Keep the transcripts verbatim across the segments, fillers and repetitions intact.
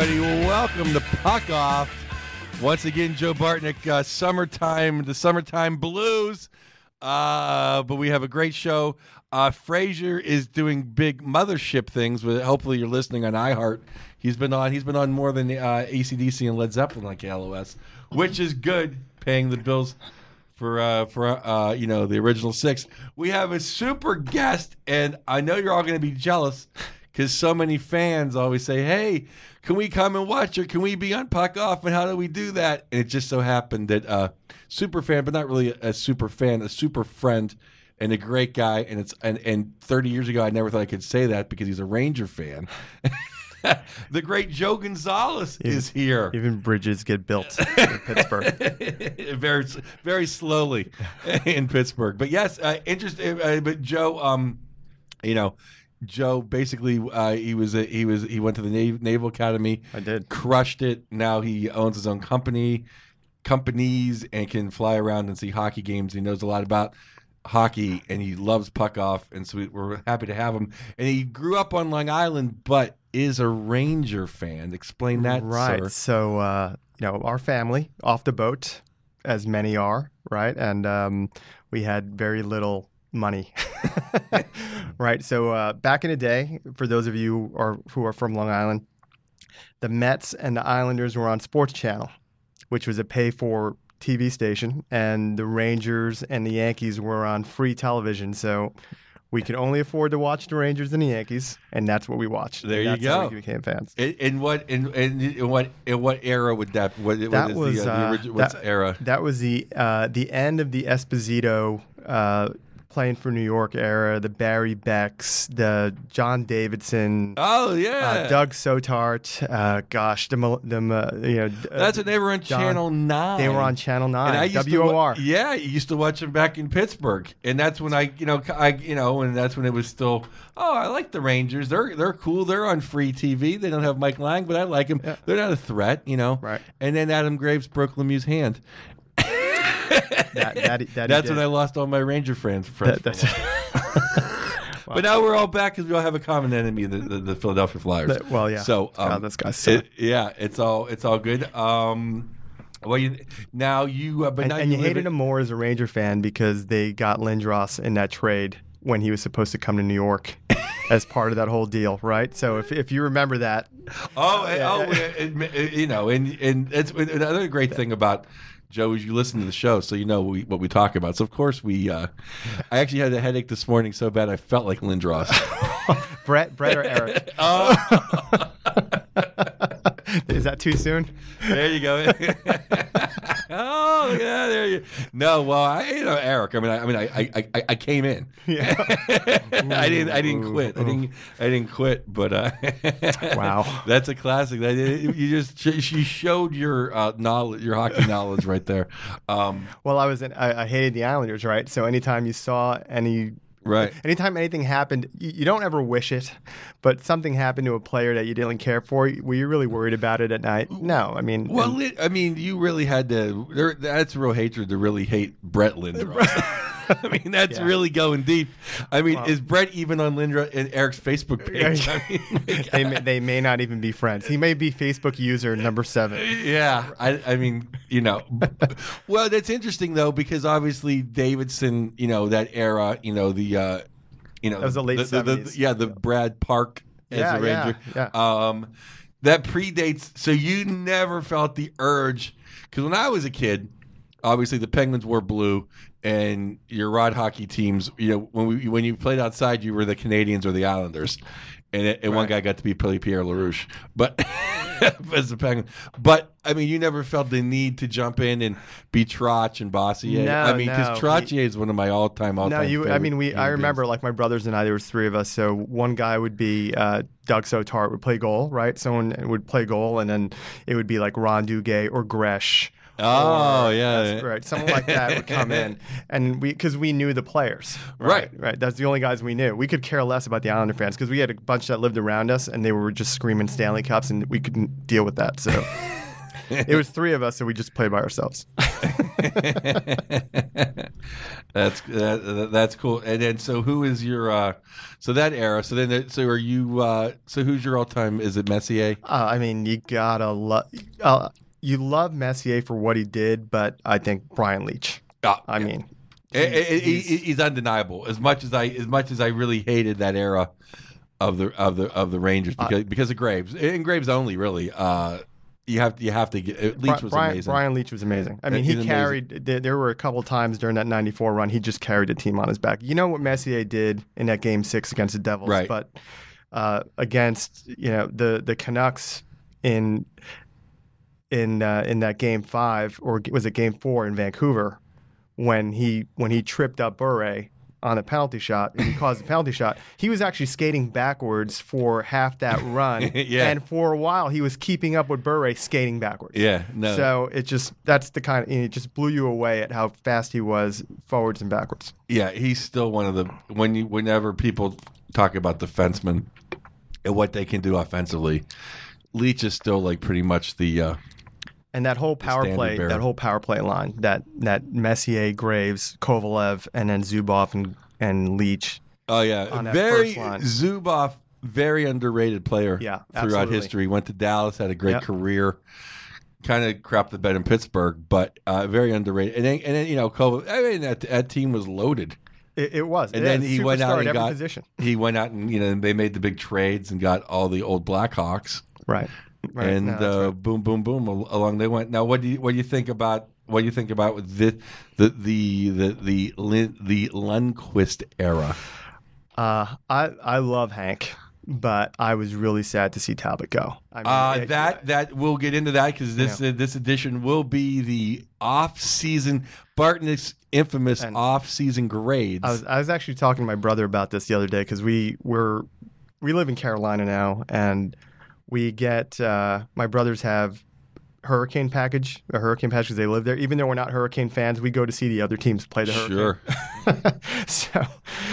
everybody. Welcome to Puck Off. Once again, Joe Bartnick, uh, summertime, the summertime blues. Uh, but we have a great show. Uh, Frazier is doing big mothership things. With hopefully you're listening on iHeart. He's been on. He's been on more than uh, A C D C and Led Zeppelin on K L O S, which is good, paying the bills for uh, for uh, you know the original six. We have a super guest, and I know you're all going to be jealous because so many fans always say, "Hey, can we come and watch, or can we be on Puck Off? And how do we do that?" And it just so happened that uh, super fan, but not really a, a super fan, a super friend, and a great guy. And it's and, and thirty years ago, I never thought I could say that because he's a Ranger fan. The great Joe Gonzalez even, is here. Even bridges get built in Pittsburgh. very, very slowly in Pittsburgh. But yes, uh, interesting. Uh, but Joe, um, you know, Joe basically uh, he was a, he was he went to the Nav- Naval Academy. I did. Crushed it. Now he owns his own company, companies, and can fly around and see hockey games. He knows a lot about hockey, and he loves Puck Off, and so we, we're happy to have him. And he grew up on Long Island, but is a Ranger fan. Explain that, right. sir. So, uh, you know, our family off the boat, as many are, right? And um, we had very little money, right? So uh, back in the day, for those of you who are, who are from Long Island, the Mets and the Islanders were on Sports Channel, which was a pay-for T V station, and the Rangers and the Yankees were on free television. So we could only afford to watch the Rangers and the Yankees, and that's what we watched. There and you that's go. How we became fans. In, in what in, in, in what in what era would that? What, That what is was the, uh, the uh, origi- what's that, era? That was the uh, the end of the Esposito uh, playing for New York era. The Barry Becks, the John Davidson. Oh yeah, Uh, Doug Sotart, uh, gosh, the, mil- the uh, you know, uh, that's when they were on John- Channel Nine. They were on Channel And I Nine, used to W O R. wa- yeah, you used to watch them back in Pittsburgh, and that's when I, you know, I, you know, and that's when it was still. Oh, I like the Rangers. They're they're cool. They're on free T V. They don't have Mike Lang, but I like them. Yeah. They're not a threat, you know. Right. And then Adam Graves broke Lemieux's hand. That, that, he- that he That's did. when I lost all my Ranger friends. friends That- for a while. But now we're all back because we all have a common enemy, the, the, the Philadelphia Flyers. That- well, yeah. So um, God, this guy's suck. it, yeah, it's all it's all good. Um, well, you, now you, uh, but and, now and you live hated in- him more as a Ranger fan because they got Lindros in that trade when he was supposed to come to New York as part of that whole deal, right? So if if you remember that, Oh, and- Yeah. oh, and- and, you know, and and it's another great thing about Joe is you listen to the show, so you know we, what we talk about. So of course we, uh, I actually had a headache this morning so bad I felt like Lindros. Brett, Brett or Eric, Oh, is that too soon? there you go. Oh, look at that! There you. No, well, I, you know, Eric. I mean, I, I mean, I, I, I, I came in. Yeah. I didn't, I didn't quit. I didn't, I didn't quit. But uh, Wow. that's a classic. That you just, she showed your uh, knowledge, your hockey knowledge, right there. Um, Well, I was in, I, I hated the Islanders, right? So anytime you saw any. right. Anytime anything happened, you, you don't ever wish it, but something happened to a player that you didn't care for. Were you really worried about it at night? No, I mean, Well, and- li- I mean, you really had to. There, that's real hatred to really hate Brett Lindros. I mean, that's Yeah. really going deep. I mean, Well- is Brett even on Lindros and Eric's Facebook page? I mean, like, they may, they may not even be friends. He may be Facebook user number seven. yeah, I, I mean, you know, well, that's interesting though because obviously Davidson, you know, that era, you know, the, uh, you know, That was the late seventies. yeah, the Brad Park as Yeah, a Ranger, yeah, um, that predates. So you never felt the urge because when I was a kid, obviously the Penguins wore blue. And your rod hockey teams, you know, when we when you played outside, you were the Canadians or the Islanders, and, it, and one Right. guy got to be Pierre LaRouche, but as the Penguin. But I mean, you never felt the need to jump in and be Trotch and Bossier. No, I mean, because no. Trottier is one of my all-time, all-time. No, you. I favorite mean, we. human I remember, beings. like my brothers and I. There was three of us. So one guy would be uh, Doug Sotart would play goal, right? Someone would play goal, and then it would be like Ron Duguay or Gresh. Oh, or- yeah. that's right. Someone like that would come in, and we because we knew the players, Right. Right. That's the only guys we knew. We could care less about the Islander fans because we had a bunch that lived around us, and they were just screaming Stanley Cups, and we couldn't deal with that. So it was three of us, so we just played by ourselves. That's that, that's cool. And then, so who is your uh, so that era? So then, so are you? Uh, so who's your all-time? Is it Messier? Uh, I mean, you gotta love. Uh, you love Messier for what he did, but I think Brian Leach. Oh, I yeah. mean, he's, he's, he's undeniable. As much as I, as much as I really hated that era of the of the of the Rangers because uh, because of Graves and Graves only really. Uh, You have to, you have to get Leach was Brian, amazing. Brian Leach was amazing. I mean, He's he carried. Amazing. There were a couple of times during that ninety-four run, he just carried the team on his back. You know what Messier did in that game six against the Devils, right? But uh, against you know the the Canucks in in uh, in that game five, or was it game four in Vancouver, when he when he tripped up Bure on a penalty shot and he caused the penalty shot, he was actually skating backwards for half that run. Yeah. And for a while, he was keeping up with Bure skating backwards. Yeah, no. So it just, that's the kind of, it just blew you away at how fast he was forwards and backwards. Yeah, he's still one of the, when you, whenever people talk about defensemen and what they can do offensively, Leach is still like pretty much the, uh, And that whole power play, bearer. that whole power play line, that that Messier, Graves, Kovalev, and then Zubov and, and Leach. Oh yeah, on that very first line. Zubov, very underrated player. Yeah, throughout absolutely. history. Went to Dallas, had a great Yep. career. Kind of crapped the bed in Pittsburgh, but uh, very underrated. And then, and then you know, Kovalev, I mean, that, that team was loaded. It, it was. And it then had he went superstar out at and every got. position. He went out and you know they made the big trades and got all the old Blackhawks. Right. Right. And No, that's uh, right. boom, boom, boom, al- along they went. Now, what do you what do you think about what do you think about with the the the the the, Lin, the Lundqvist era? Uh, I I love Hank, but I was really sad to see Talbot go. I mean, Uh, it- that that we'll get into that because this Yeah. uh, this edition will be the off season Bartnick's infamous And- off season grades. I was I was actually talking to my brother about this the other day because we were we live in Carolina now, and we get uh, my brothers have hurricane package a hurricane package because they live there. Even though we're not Hurricane fans, we go to see the other teams play the Sure. Hurricane. so,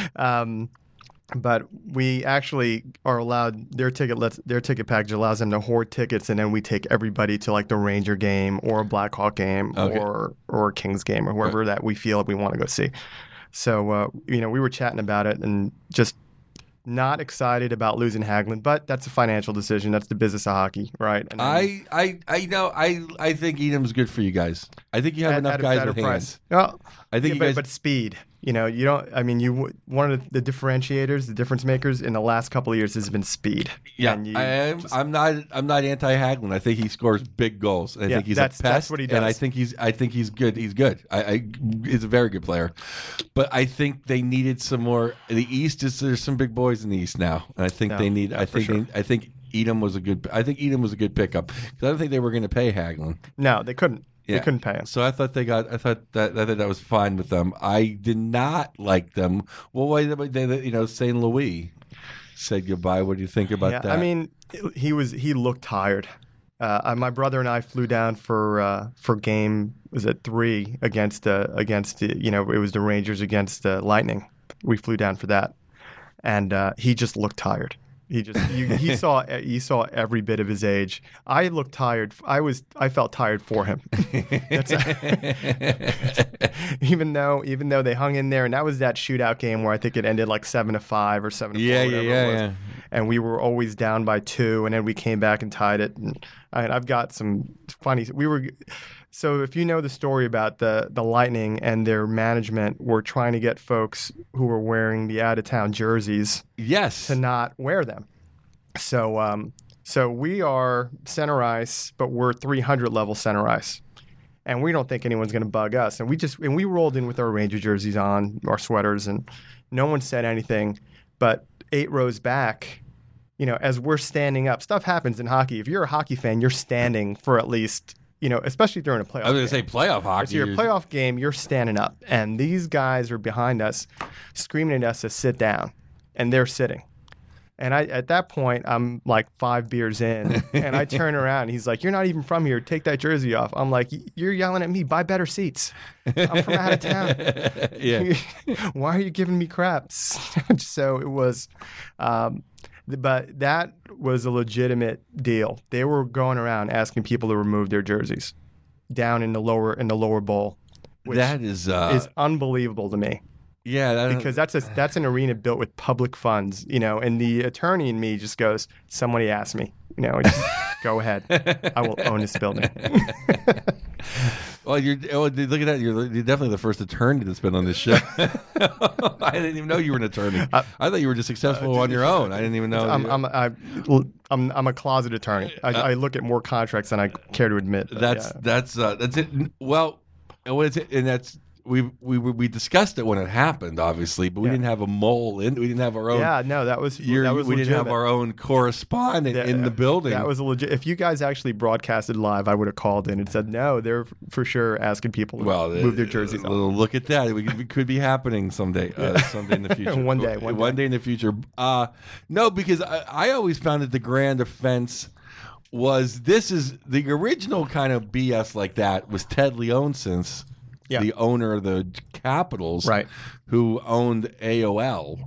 um, but we actually are allowed their ticket. Lets their ticket package allows them to hoard tickets, and then we take everybody to like the Ranger game or a Blackhawk game Okay. or or a Kings game or whoever that we feel we want to go see. So uh, you know, we were chatting about it and just not excited about losing Hagelin, but that's a financial decision. That's the business of hockey, right? And then I, I I know I I think Edom's good for you guys. I think you have at- enough at a guys better with hands. Well, I think yeah, you but, guys. but speed. You know, you don't. I mean, you one of the differentiators, the difference makers in the last couple of years has been speed. Yeah, And you I am. just- I'm not. I'm not anti Hagelin. I think he scores big goals. I Yeah, think he's that's- a that's pest. what he And I does. think he's. I think he's good. He's good. I, I. He's a very good player. But I think they needed some more. The East is. There's some big boys in the East now, and I think No, they need. yeah, I for think. sure. They, I think Edom was a good. I think Edom was a good pickup because I don't think they were going to pay Hagelin. No, they couldn't. Yeah. They couldn't pay him. So I thought they got. I thought that. I thought that was fine with them. I did not like them. Well, why? They, they, you know, Saint Louis said goodbye. What do you think about Yeah, that? I mean, he was he looked tired. Uh, my brother and I flew down for uh, for game was it three against uh, against the, you know it was the Rangers against the Lightning. We flew down for that, and uh, he just looked tired. He just you, he saw he saw every bit of his age. I looked tired. I was I felt tired for him. That's even though even though they hung in there, and that was that shootout game where I think it ended like seven to five or seven to Yeah, four. yeah, whatever yeah, it was. yeah. And we were always down by two, and then we came back and tied it. And I, I've got some funny. We were so if you know the story about the the Lightning and their management were trying to get folks who were wearing the out of town jerseys Yes. to not wear them. So um, so we are center ice, but we're three hundred level center ice. And we don't think anyone's going to bug us. And we just and we rolled in with our Ranger jerseys on, our sweaters, and no one said anything. But eight rows back, you know, as we're standing up, stuff happens in hockey. If you're a hockey fan, you're standing for at least, you know, especially during a playoff I was going to game. say playoff hockey. If you're a playoff game, you're standing up. And these guys are behind us screaming at us to sit down. And they're sitting. And I, at that point, I'm like five beers in, and I turn around. And he's like, "You're not even from here. Take that jersey off." I'm like, "You're yelling at me. Buy better seats. I'm from out of town. Yeah. Why are you giving me crap?" So it was, um, but that was a legitimate deal. They were going around asking people to remove their jerseys. down in the lower in the lower bowl, which that is uh, is unbelievable to me. Yeah, that, because that's a that's an arena built with public funds, you know, and the attorney in me just goes, somebody asked me, you know, just go ahead, I will own this building. Well, you're oh, look at that. You're, you're definitely the first attorney that's been on this show. I didn't even know you were an attorney. Uh, I thought you were just successful uh, on your own. I didn't even know. I'm I'm, I, I'm I'm a closet attorney. I, uh, I look at more contracts than I care to admit. That's yeah. that's uh, that's it. Well, what is it? And that's. We, we we discussed it when it happened, obviously, but we yeah. didn't have a mole in. We didn't have our own. Yeah, no, that was that was we legitimate. didn't have our own correspondent yeah, in the building. That was a legit. If you guys actually broadcasted live, I would have called in and said no. They're for sure asking people to well, move their jerseys. Uh, look at that. It could, could be happening someday. Uh, someday in the future. one day. One, one day. day in the future. Uh, no, because I, I always found that the grand offense was this is the original kind of B S like that was Ted Leonsis. Yeah. The owner of the Capitals, right. who owned A O L,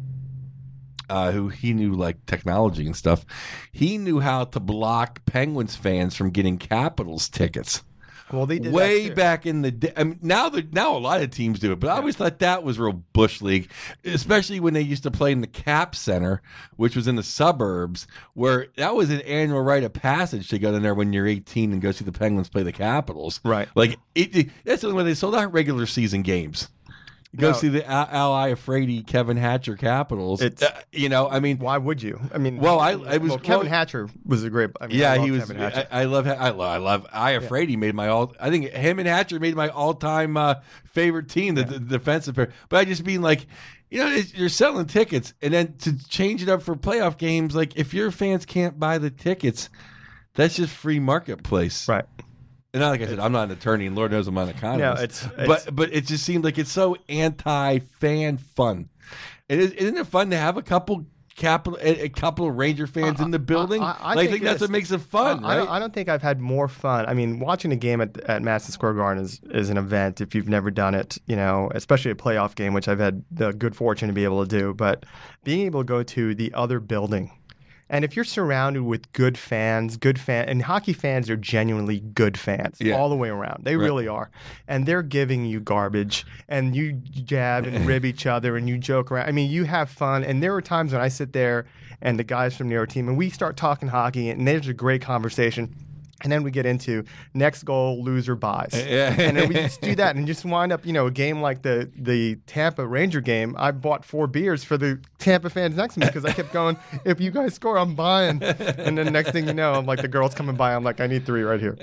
uh, who he knew like technology and stuff. He knew how to block Penguins fans from getting Capitals tickets. Well, they did way back in the day. I mean, now the now a lot of teams do it, but I always thought that was real bush league, especially when they used to play in the Cap Center, which was in the suburbs, where that was an annual rite of passage to go in there when you're eighteen and go see the Penguins play the Capitals. Right, like it, it, that's the only way they sold out regular season games. Go no. see the Al, Al Iafrate, Kevin Hatcher Capitals. It's, uh, you know, I mean, why would you? I mean, well, I, I was well, Kevin well, Hatcher was a great. I mean, yeah, I he was. I, I love. I love. I love. Iafrate yeah. made my all. I think him and Hatcher made my all-time uh, favorite team, the, yeah. the defensive pair. But I just mean like, you know, you're selling tickets, and then to change it up for playoff games, like if your fans can't buy the tickets, that's just free marketplace, right? And not like I said, I'm not an attorney, and Lord knows I'm not an economist. No, it's, it's but but it just seemed like it's so anti-fan fun. It is, isn't it fun to have a couple capital a couple of Ranger fans uh, in the building? I, I, I like, think, think that's what makes it fun, I, right? I don't, I don't think I've had more fun. I mean, watching a game at at Madison Square Garden is, is an event if you've never done it. You know, especially a playoff game, which I've had the good fortune to be able to do. But being able to go to the other building. And if you're surrounded with good fans, good fan, and hockey fans are genuinely good fans yeah. all the way around. They right. really are. And they're giving you garbage, and you jab and rib each other, and you joke around. I mean, you have fun. And there are times when I sit there and the guys from the other team, and we start talking hockey, and there's a great conversation. And then we get into next goal, loser buys. Yeah. And then we just do that and just wind up, you know, a game like the the Tampa Ranger game. I bought four beers for the Tampa fans next to me because I kept going, if you guys score, I'm buying. And then next thing you know, I'm like, the girl's coming by. I'm like, I need three right here.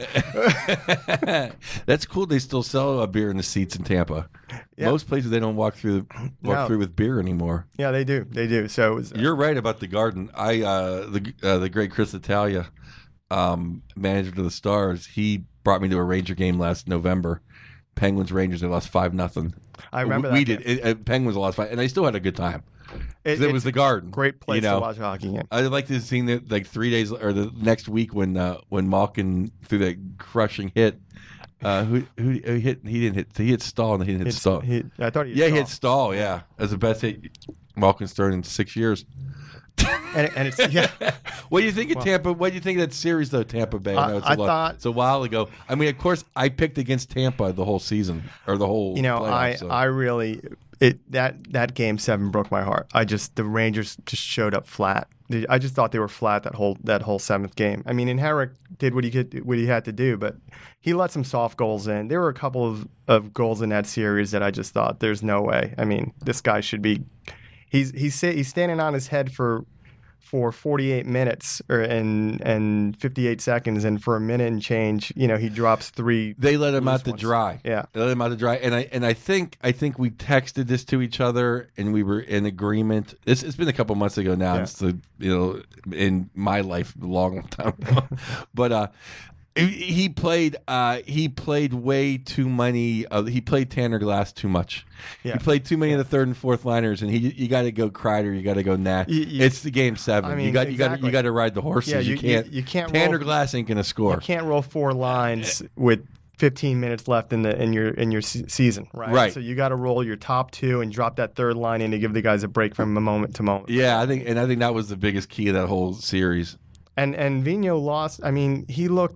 That's cool. They still sell a beer in the seats in Tampa. Yeah. Most places, they don't walk through walk no. through with beer anymore. Yeah, they do. They do. So it was, uh, You're right about the Garden. I uh, the uh, the great Chris Italia, Um, manager of the Stars, he brought me to a Ranger game last November. Penguins Rangers, they lost five nothing. I remember we, that. We did. It, it, Penguins lost five, and I still had a good time. It, it was the Garden. Great place you know? to watch hockey in. I'd like to see that like three days or the next week when uh, when Malkin threw that crushing hit. Uh, who, who who hit? He didn't hit. He hit Stahl and he didn't hit it's, Stahl. He, I thought he. Hit yeah, Stahl. he hit Stahl. Yeah, as the best hit Malkin's thrown in six years. and, and it's yeah. What do you think of well, Tampa? What do you think of that series though, Tampa Bay? I know it's a I lot, thought it's a while ago. I mean, of course, I picked against Tampa the whole season or the whole. You know, playoff, I so. I really it that that game seven broke my heart. I just the Rangers just showed up flat. I just thought they were flat that whole that whole seventh game. I mean, and Henrik did what he could what he had to do, but he let some soft goals in. There were a couple of, of goals in that series that I just thought, there's no way. I mean, this guy should be. He's he's he's standing on his head for for forty-eight minutes or and and fifty-eight seconds, and for a minute and change, you know, he drops three. They let him out to ones. dry. Yeah, they let him out to dry. And I and I think I think we texted this to each other, and we were in agreement. It's, it's been a couple months ago now. Yeah. It's the you know in my life a long time ago, but uh. He played. Uh, he played way too many. Uh, he played Tanner Glass too much. Yeah. He played too many yeah. of the third and fourth liners, and he. You got to go Kreider. You got to go Nat. You, you, it's the game seven. I mean, you got. Exactly. You got. You got to ride the horses. Yeah, you, you can't. You, you can't. Tanner roll, Glass ain't gonna score. You can't roll four lines with fifteen minutes left in the in your in your se- season, right? Right. So you got to roll your top two and drop that third line in to give the guys a break from a moment to moment. Yeah, I think, and I think that was the biggest key of that whole series. And and Vigneault lost. I mean, he looked.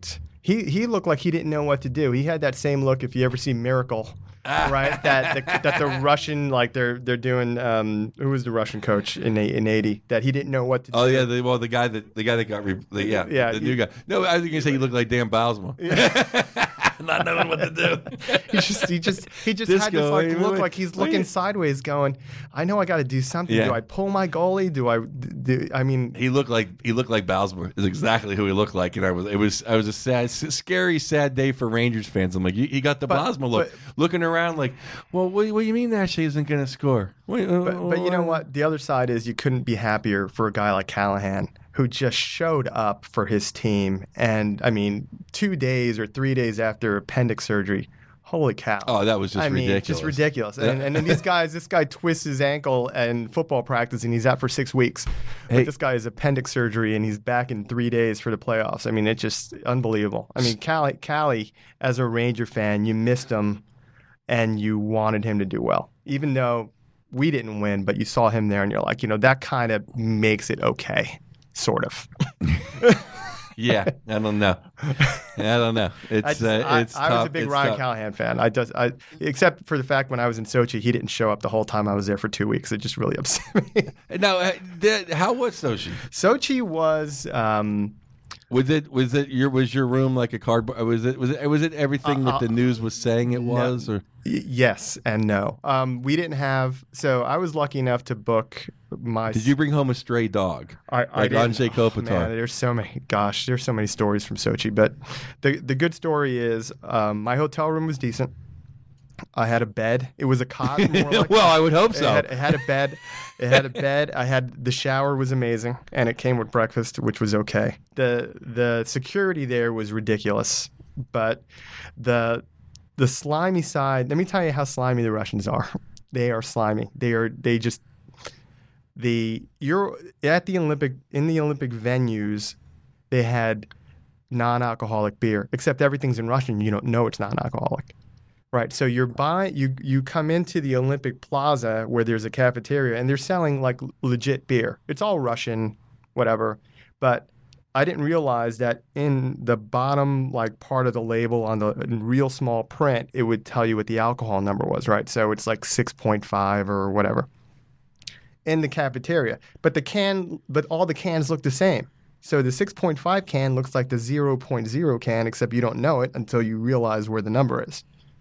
he he looked like he didn't know what to do. He had that same look if you ever see Miracle. Right, that the, that the Russian like they're they're doing. Um, who was the Russian coach in in eighty? That he didn't know what to do. Oh yeah, the, well the guy that the guy that got re, the, yeah Yeah, the he- new guy. No, I was gonna say he looked like Dan Bosma. Not knowing what to do. he just he just he just had Disco, this like wait, look wait, like he's wait. looking sideways, going, I know I got to do something. Yeah. Do I pull my goalie? Do I? Do, I mean, He looked like he looked like Bosma. Is exactly who he looked like, and I was it was I was a sad, scary, sad day for Rangers fans. I'm like, you, you got the But- Bosma look, but- looking around like, well, what, what do you mean Ashley isn't going to score? Wait, uh, but, but you know what? The other side is you couldn't be happier for a guy like Callahan, who just showed up for his team. And I mean, two days or three days after appendix surgery, holy cow. Oh, that was just I mean, ridiculous. just ridiculous. And, and then these guys, this guy twists his ankle in football practice and he's out for six weeks. Hey. But this guy has appendix surgery and he's back in three days for the playoffs. I mean, it's just unbelievable. I mean, Callie, Callie, as a Ranger fan, you missed him and you wanted him to do well. Even though we didn't win, but you saw him there and you're like, you know, that kind of makes it okay, sort of. Yeah, I don't know. I don't know. It's I, just, uh, I, it's I was tough. a big It's Ryan tough. Callahan fan. I just, I, except for the fact when I was in Sochi, he didn't show up the whole time I was there for two weeks. It just really upset me. Now, uh, the, how was Sochi? Sochi was, um, Was it was it your was your room like a cardboard? Was it was it was it everything Uh, that the news was saying it was? Or y- yes and no. Um, we didn't have. So I was lucky enough to book my. did you bring home a stray dog? I, I like didn't- Andrzej oh, Kopitar? man, there's so many. Gosh, there's so many stories from Sochi. But the the good story is, um, my hotel room was decent. I had a bed. It was a cot. More like Well, I would hope It so. had, it had a bed. It had a bed. I had the shower was amazing, and it came with breakfast, which was okay. the The security there was ridiculous, but the the slimy side. Let me tell you how slimy the Russians are. They are slimy. They are. They just the you're at the Olympic in the Olympic venues. They had non-alcoholic beer, except everything's in Russian. You don't know it's non-alcoholic. Right, so you're buying you you come into the Olympic Plaza where there's a cafeteria and they're selling like legit beer. It's all Russian, whatever. But I didn't realize that in the bottom like part of the label on the in real small print, it would tell you what the alcohol number was. Right, so it's like six point five or whatever in the cafeteria. But the can, but all the cans look the same. So the six point five can looks like the zero point zero can, except you don't know it until you realize where the number is.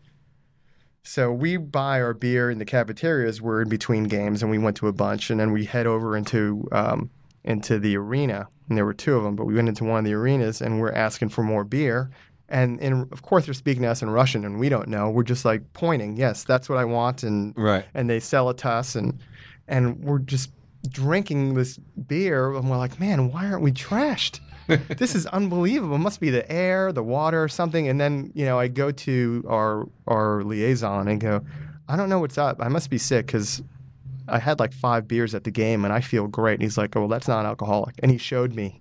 So we buy our beer in the cafeterias. We're in between games, and we went to a bunch, and then we head over into um, into the arena, and there were two of them. But we went into one of the arenas, and we're asking for more beer, and, and of course they're speaking to us in Russian, and we don't know. We're just like pointing, yes, that's what I want, and Right. and they sell it to us, and and we're just drinking this beer, and we're like, man, why aren't we trashed? This is unbelievable. It must be the air, the water, or something. And then, you know, I go to our our liaison and go, I don't know what's up. I must be sick because I had like five beers at the game and I feel great. And he's like, oh, well, that's non-alcoholic. And he showed me.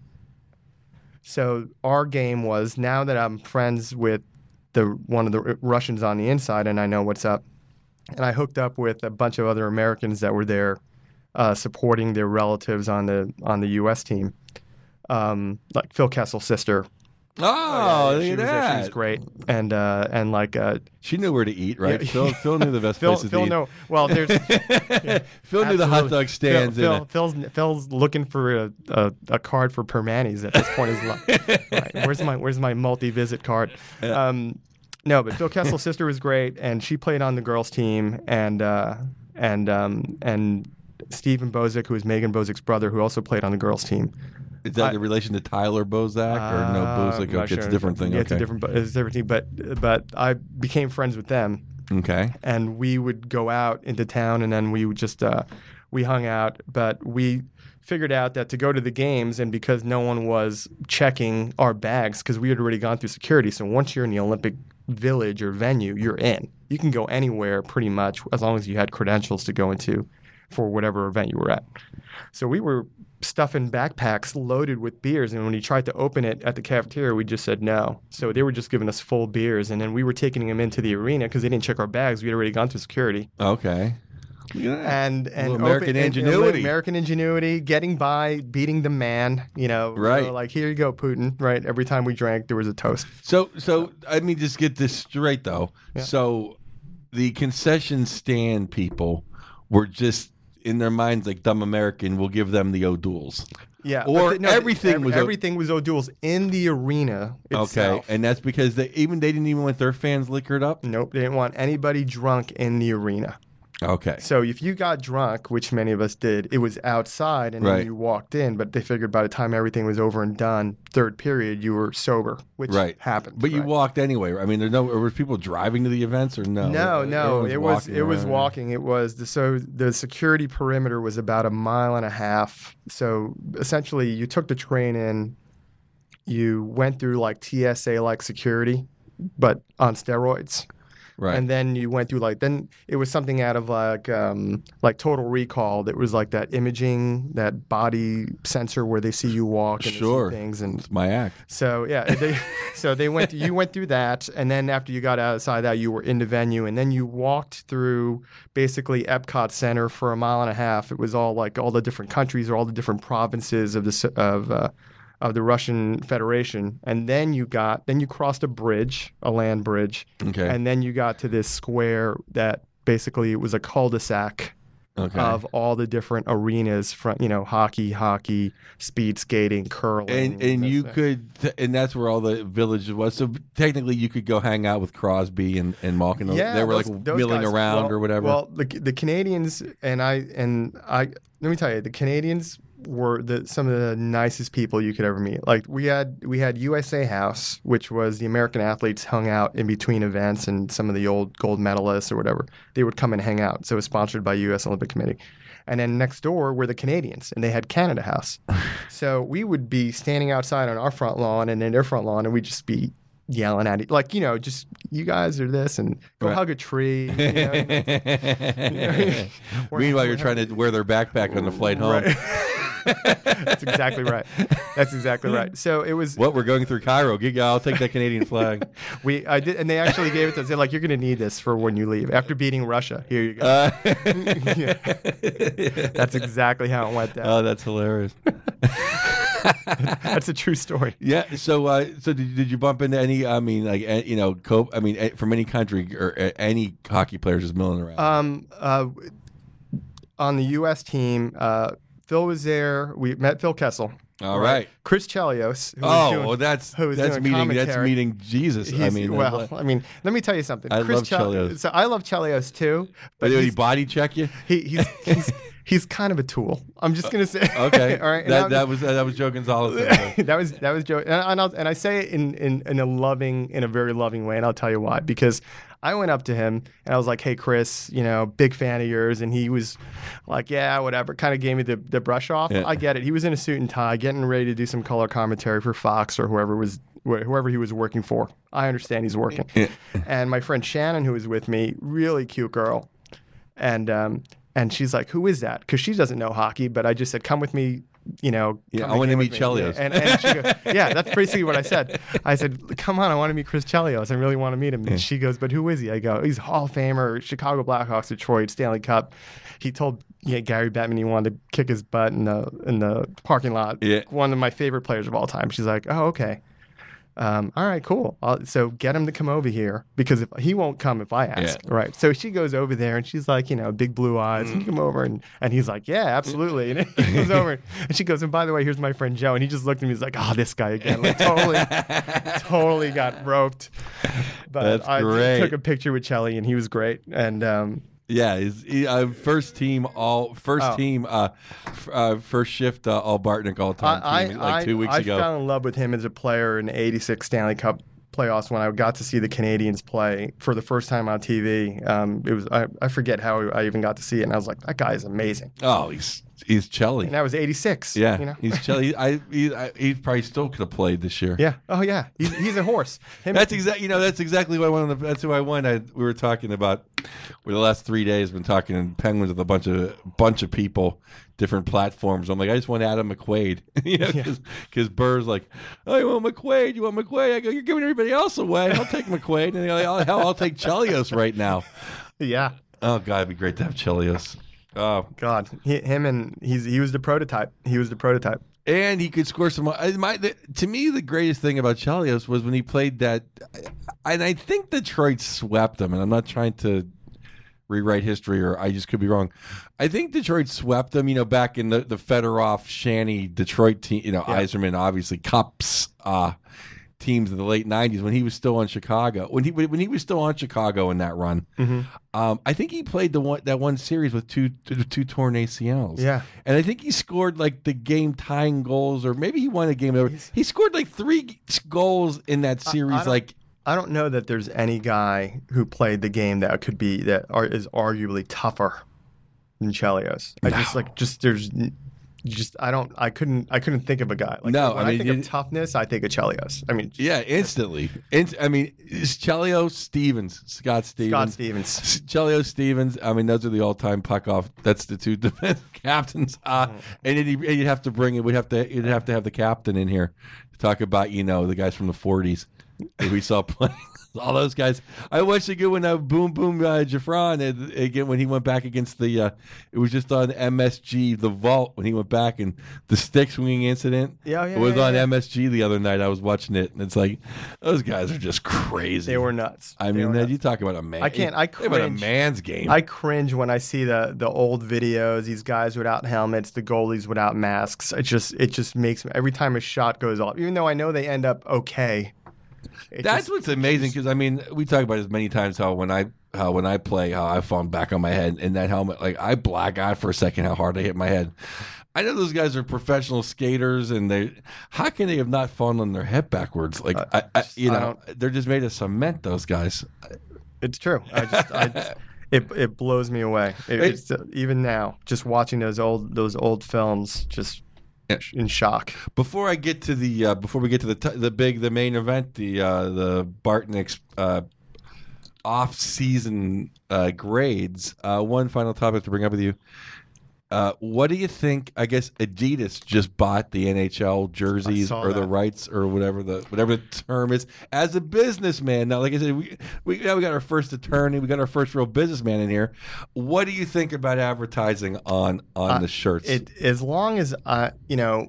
So our game was, now that I'm friends with the one of the Russians on the inside and I know what's up, and I hooked up with a bunch of other Americans that were there uh, supporting their relatives on the on the U S team. Um, like Phil Kessel's sister. Oh, yeah, look she at was, that. She was great, and uh, and like uh, She knew where to eat, right? Yeah. Phil, Phil knew the best Phil. places Phil, to eat. no, well, there's Phil knew the hot absolutely. dog stands Phil, in Phil, it. Phil's Phil's looking for a, a, a card for Permanis at this point in his life. Right. Where's my Where's my multi-visit card? Um, no, but Phil Kessel's sister was great, and she played on the girls' team, and uh, and um, and Stephen Bozick, who is Megan Bozik's brother, who also played on the girls' team. Is that I- in relation to Tyler Bozak or no Uh, Bozak? I'm not Okay, it's a sure. different thing. Yeah, okay. it's a different, it's a different thing. But but I became friends with them, Okay. and we would go out into town, and then we would just uh, we hung out. But we figured out that to go to the games, and because no one was checking our bags, because we had already gone through security. So once you're in the Olympic Village or venue, you're in. You can go anywhere pretty much as long as you had credentials to go into for whatever event you were at. So we were stuffing backpacks loaded with beers, and when we tried to open it at the cafeteria, we just said no. So they were just giving us full beers, and then we were taking them into the arena because they didn't check our bags. We had already gone through security. Okay. Look at that. and and Little American open- and- and ingenuity. American ingenuity, getting by, beating the man. You know, Right. So, like, here you go, Putin. Right. Every time we drank, there was a toast. So, so let me just get this straight, though. Yeah. So, the concession stand people were just in their minds like dumb American. We'll give them the O'Douls. Yeah. Or but the- everything every- was O- everything was O'Doul's in the arena itself. Okay, and that's because they even they didn't even want their fans liquored up. Nope, they didn't want anybody drunk in the arena. Okay, So if you got drunk, which many of us did, it was outside and Right. then you walked in, but they figured by the time everything was over and done, third period, you were sober, which right, happened. But you right? walked anyway. I mean, there's no were people driving to the events or no? No, no, Everyone it was walking it was around. walking. It was the, so the security perimeter was about a mile and a half. So essentially, you took the train in, you went through like T S A like security, but on steroids. Right. And then you went through like then it was something out of like um, like Total Recall. That was like that imaging, that body sensor where they see you walk and they Sure. see things. And It's my act. so yeah, they, so they went. You went through that, and then after you got outside that, you were in the venue, and then you walked through basically Epcot Center for a mile and a half. It was all like all the different countries or all the different provinces of the s- of uh, of the Russian Federation, and then you got then you crossed a bridge, a land bridge, Okay. and then you got to this square that basically it was a cul-de-sac Okay. of all the different arenas from you know hockey, hockey, speed skating, curling, and and you that's it. could, and that's where all the village was. So technically, you could go hang out with Crosby and and Malkin. Yeah, they were those- like those milling guys- around well- or whatever. Well, the the Canadians and I and I let me tell you, the Canadians were the some of the nicest people you could ever meet. Like we had we had U S A House, which was the American athletes hung out in between events, and some of the old gold medalists or whatever they would come and hang out. So it was sponsored by U S Olympic Committee. And then next door were the Canadians, and they had Canada House. So we would be standing outside on our front lawn and in their front lawn, and we'd just be yelling at it, like, you know, just you guys are this, and go Right. hug a tree. You know? Meanwhile, you're trying to wear their backpack on the flight home. Right. That's exactly right. That's exactly right. So it was What we're going through Cairo? Gig- I'll take that Canadian flag. we I did, and they actually gave it to us. They're like, you're going to need this for when you leave after beating Russia. Here you go. Uh, Yeah. That's exactly how it went down. oh, that's hilarious. That's a true story. Yeah. So, uh, so did, did you bump into any? I mean, like eh, you know, co- I mean, eh, from any country or eh, any hockey players just milling around? Um, uh, on the U S team, uh, Phil was there. We met Phil Kessel. All right. Chris Chelios. Who was Oh, doing, well, that's who was that's doing meeting that's commentary. meeting Jesus. I He's- mean, well, uh, I mean, let me tell you something. I Chris love Chelios. So I love Chelios too, but did he he's, body check you? he, he's he's he's kind of a tool. I'm just gonna say. Okay. All right. and That I'm- that was that was Joe Gonzalez. thing. that was that was Joe, and, and, I'll, and I say it in, in in a loving, in a very loving way, and I'll tell you why. Because I went up to him and I was like, "Hey, Chris, you know, big fan of yours," and he was like, "Yeah, whatever." Kind of gave me the, the brush off. Yeah. I get it. He was in a suit and tie, getting ready to do some color commentary for Fox or whoever was wh- whoever he was working for. I understand he's working. Yeah. And my friend Shannon, who was with me, really cute girl, and um, and she's like, "Who is that?" Because she doesn't know hockey, but I just said, "Come with me." You know, Yeah, come I and wanna game meet with me. Chelios. Yeah, and, and she goes, yeah, that's basically what I said. I said, come on, I want to meet Chris Chelios. I really want to meet him. And she goes, but who is he? I go, he's a Hall of Famer, Chicago Blackhawks, Detroit, Stanley Cup. He told yeah, Gary Bettman he wanted to kick his butt in the in the parking lot. Yeah. One of my favorite players of all time. She's like, oh, okay. Um, all right, cool. I'll, so get him to come over here because if he won't come if I ask, Yeah. right? So she goes over there and she's like, you know, big blue eyes. Can you come over? And, and he's like, yeah, absolutely. And he comes over and she goes, and by the way, here's my friend Joe. And he just looked at me. He's like, oh, this guy again. Like totally, totally got roped. But That's I great. took a picture with Chelly and he was great. And um, Yeah, his he, uh, first team all first Oh. team uh, f- uh, first shift uh, all Bartnick all time I, team I, like two weeks I ago. fell in love with him as a player in the eighty-six Stanley Cup playoffs when I got to see the Canadians play for the first time on T V. Um, it was I, I forget how I even got to see it, and I was like, that guy is amazing. oh, he's he's Chelly. And that was eighty-six. Yeah, you know? he's Chelly. I he, I he probably still could have played this year. Yeah. Oh yeah. He's, he's a horse. Him, That's exactly you know that's exactly what I wanted. To, that's who I won. I, we were talking about for the last three days. Been talking in Penguins with a bunch of bunch of people, different platforms. I'm like, I just want Adam McQuaid, you know, because Yeah. Burr's like, oh, you want McQuaid? You want McQuaid? I go, you're giving everybody else away. I'll take McQuaid, and they're like, oh, hell, I'll take Chelios right now. Yeah. Oh God, it'd be great to have Chelios. Oh God, he, him and he's he was the prototype. He was the prototype. And he could score some. My, the, to me, the greatest thing about Chelios was when he played that, and I think Detroit swept them. And I'm not trying to rewrite history, or I just could be wrong. I think Detroit swept them. You know, back in the the Fedorov, Shanny, Detroit team. You know, yeah. Yzerman, obviously Cups uh, teams in the late nineties when he was still on Chicago. When he when he was still on Chicago in that run, mm-hmm. um, I think he played the one that one series with two two torn A C Ls. Yeah, and I think he scored like the game tying goals, or maybe he won a game. He's, he scored like three goals in that series. I, I like I don't know that there's any guy who played the game that could be that are, is arguably tougher than Chelios. I no. just like just there's. Just I don't I couldn't I couldn't think of a guy. Like, no, when I mean I think you, of toughness, I think of Chelios. I mean, just, yeah, instantly. In, I mean, it's Chelios, Stevens, Scott Stevens, Scott Stevens, Chelios, Stevens. I mean, those are the all-time puck off. That's the two defense captains. Uh, mm-hmm. And it, you'd have to bring it. We'd have to. You'd have to have the captain in here to talk about you know the guys from the forties that we saw playing. All those guys. I watched a good one. Uh, Boom Boom uh, Jafron again when he went back against the. Uh, it was just on M S G, the Vault, when he went back and the stick swinging incident. Yeah, yeah. It was yeah, on yeah. M S G the other night. I was watching it, and it's like those guys are just crazy. They were nuts. I they mean, man, nuts. you talk about a man. I can't. I cringe. About a man's game. I cringe when I see the the old videos. These guys without helmets, the goalies without masks. It just it just makes me every time a shot goes off. Even though I know they end up okay. It That's just, what's amazing because I mean we talk about it as many times how when I how when I play how I fall back on my head in that helmet like I black out for a second how hard I hit my head. I know those guys are professional skaters and they how can they have not fallen on their head backwards like uh, I, I, you know I they're just made of cement those guys. It's true. I just I just, it it blows me away. It, it, it's uh, even now just watching those old those old films just. In shock. Before I get to the uh, before we get to the t- the big the main event, the uh, the Bartnick's uh, off season uh, grades. Uh, one final topic to bring up with you. Uh, what do you think? I guess Adidas just bought the N H L jerseys or that. the rights or whatever the whatever the term is as a businessman. Now, like I said, we we now we got our first attorney, we got our first real businessman in here. What do you think about advertising on on uh, the shirts? It, as long as I, you know,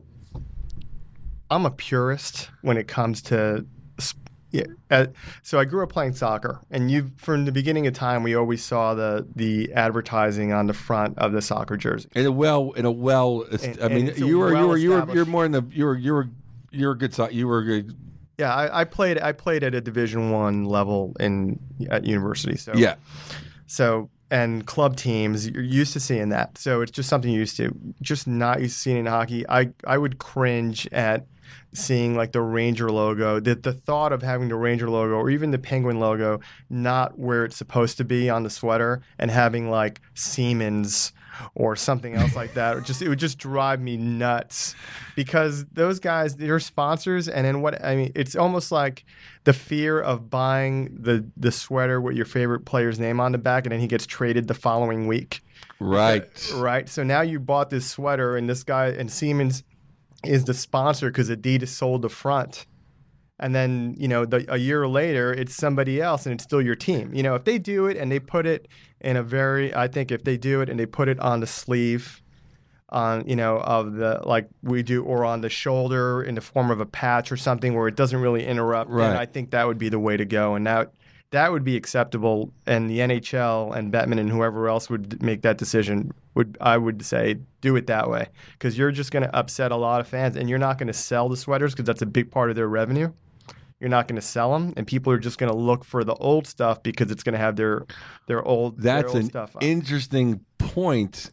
I'm a purist when it comes to. Yeah, uh, so I grew up playing soccer, and you from the beginning of time, we always saw the the advertising on the front of the soccer jersey. In a well, in a well, and, I mean, you were, you were you were you're more in the you were you were you're a good you were a good. Yeah, I, I played I played at a Division One level in at university. So yeah, so and club teams, you're used to seeing that. So it's just something you're used to. Just not used to seeing in hockey. I I would cringe at. Seeing like the Ranger logo, the, the thought of having the Ranger logo or even the Penguin logo not where it's supposed to be on the sweater and having like Siemens or something else like that, or just it would just drive me nuts because those guys, they're sponsors. And then what I mean, it's almost like the fear of buying the, the sweater with your favorite player's name on the back and then he gets traded the following week. Right. Uh, right. So now you bought this sweater and this guy and Siemens is the sponsor because Adidas sold the front. And then, you know, the, a year later, it's somebody else and it's still your team. You know, if they do it and they put it in a very, I think if they do it and they put it on the sleeve, on, you know, of the, like we do, or on the shoulder in the form of a patch or something where it doesn't really interrupt, right. then I think that would be the way to go. And that, that would be acceptable. And the N H L and Bettman and whoever else would make that decision would, I would say, do it that way. Because you're just going to upset a lot of fans and you're not going to sell the sweaters because that's a big part of their revenue. You're not going to sell them, and people are just going to look for the old stuff because it's going to have their their old, that's their old an stuff on. Interesting point.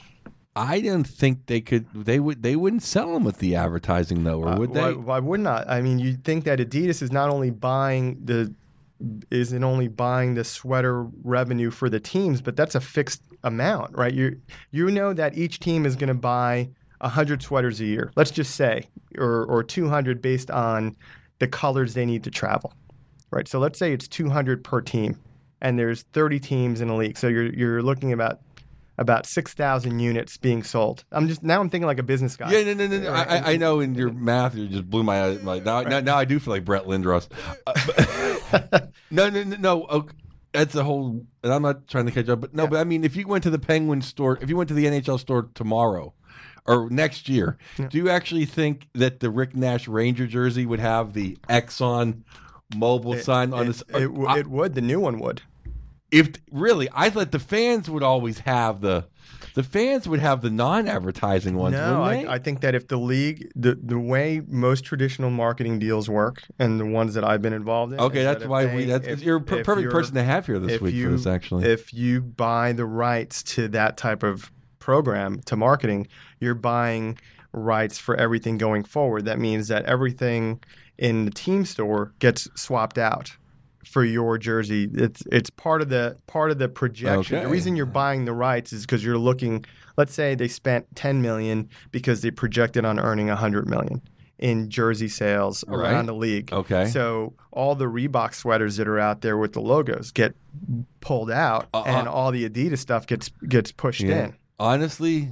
I didn't think they could. They would. They wouldn't sell them with the advertising, though, or would uh, they? Why, why would not? I mean, you'd think that Adidas is not only buying the isn't only buying the sweater revenue for the teams, but that's a fixed amount, right? You you know that each team is going to buy a hundred sweaters a year. Let's just say, or or two hundred based on the colors they need to travel, right? So let's say it's two hundred per team, and there's thirty teams in the league. So you're you're looking about about six thousand units being sold. I'm just now I'm thinking like a business guy. Yeah, no, no, no. no. Right? I, I know in your math you just blew my eyes. My, now, right. now, now I do feel like Brett Lindros. Uh, no, no, no, no. Okay. that's a whole. And I'm not trying to catch up, but no. Yeah. But I mean, if you went to the Penguin store, if you went to the N H L store tomorrow or next year, Yeah. do you actually think that the Rick Nash Ranger jersey would have the Exxon Mobil It- sign on it, this? It, w- I- it would. The new one would. if really, I thought the fans would always have the. The fans would have the non-advertising ones, No, wouldn't they? I, I think that if the league, the the way most traditional marketing deals work, and the ones that I've been involved in, okay, is that's that if why they- we. That's if- you're a per- if perfect you're- person to have here this if week you, for this. Actually, if you buy the rights to that type of program to marketing, you're buying rights for everything going forward. That means that everything in the team store gets swapped out for your jersey. It's it's part of the part of the projection. Okay. The reason you're buying the rights is because you're looking. Let's say they spent ten million dollars because they projected on earning one hundred million dollars in jersey sales Right. around the league. Okay. So all the Reebok sweaters that are out there with the logos get pulled out, Uh-uh. and all the Adidas stuff gets gets pushed Yeah. in. Honestly,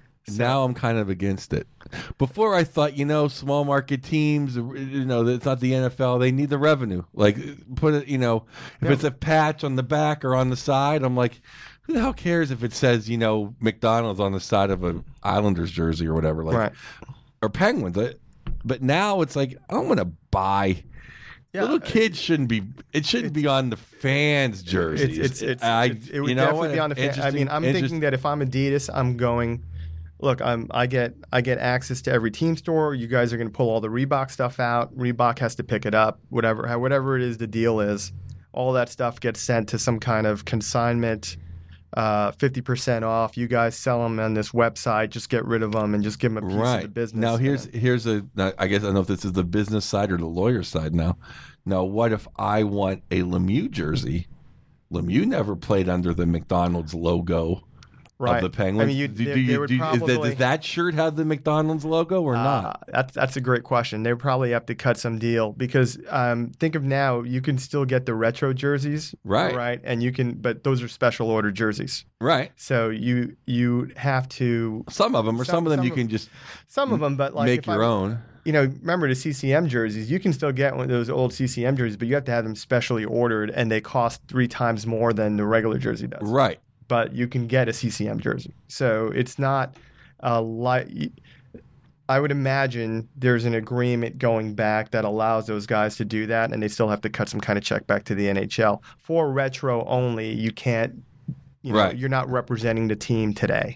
now I'm kind of against it. Before I thought, you know, small market teams, you know, it's not the N F L. They need the revenue. Like, put it, you know, if Yeah. it's a patch on the back or on the side, I'm like, who the hell cares if it says, you know, McDonald's on the side of an Islanders jersey or whatever, like, Right. or Penguins. I- But now it's like, I don't want to buy. Yeah, Little kids shouldn't be. It shouldn't be on the fans' jerseys. It's, it's, it's, I, it's- it would you know definitely what? be on the fan. I Interesting- mean, I'm interest- thinking that if I'm Adidas, I'm going. Look, I'm I get I get access to every team store. You guys are going to pull all the Reebok stuff out. Reebok has to pick it up. Whatever how- whatever it is, the deal is. All that stuff gets sent to some kind of consignment. Uh, fifty percent off. You guys sell them on this website. Just get rid of them and just give them a piece right of the business. now here's Yeah. here's a now, I guess I don't know if this is the business side or the lawyer side now. Now what if I want a Lemieux jersey? Lemieux never played under the McDonald's logo right. of the Penguins. I mean, you, do, they, do you, they would do, is that, probably, does that shirt have the McDonald's logo or not? Uh, that's that's a great question. They would probably have to cut some deal because um, think of now you can still get the retro jerseys, Right. Right, and you can, but those are special order jerseys. Right. So you you have to Some of them, or some, Some- of them, some you of- can just some of them, but like make if your I, own. You know, remember the C C M jerseys? You can still get one of those old C C M jerseys, but you have to have them specially ordered, and they cost three times more than the regular jersey does. Right. But you can get a C C M jersey. So it's not a li- I would imagine there's an agreement going back that allows those guys to do that, and they still have to cut some kind of check back to the N H L. For retro only, you can't, you know, Right. you're not representing the team today.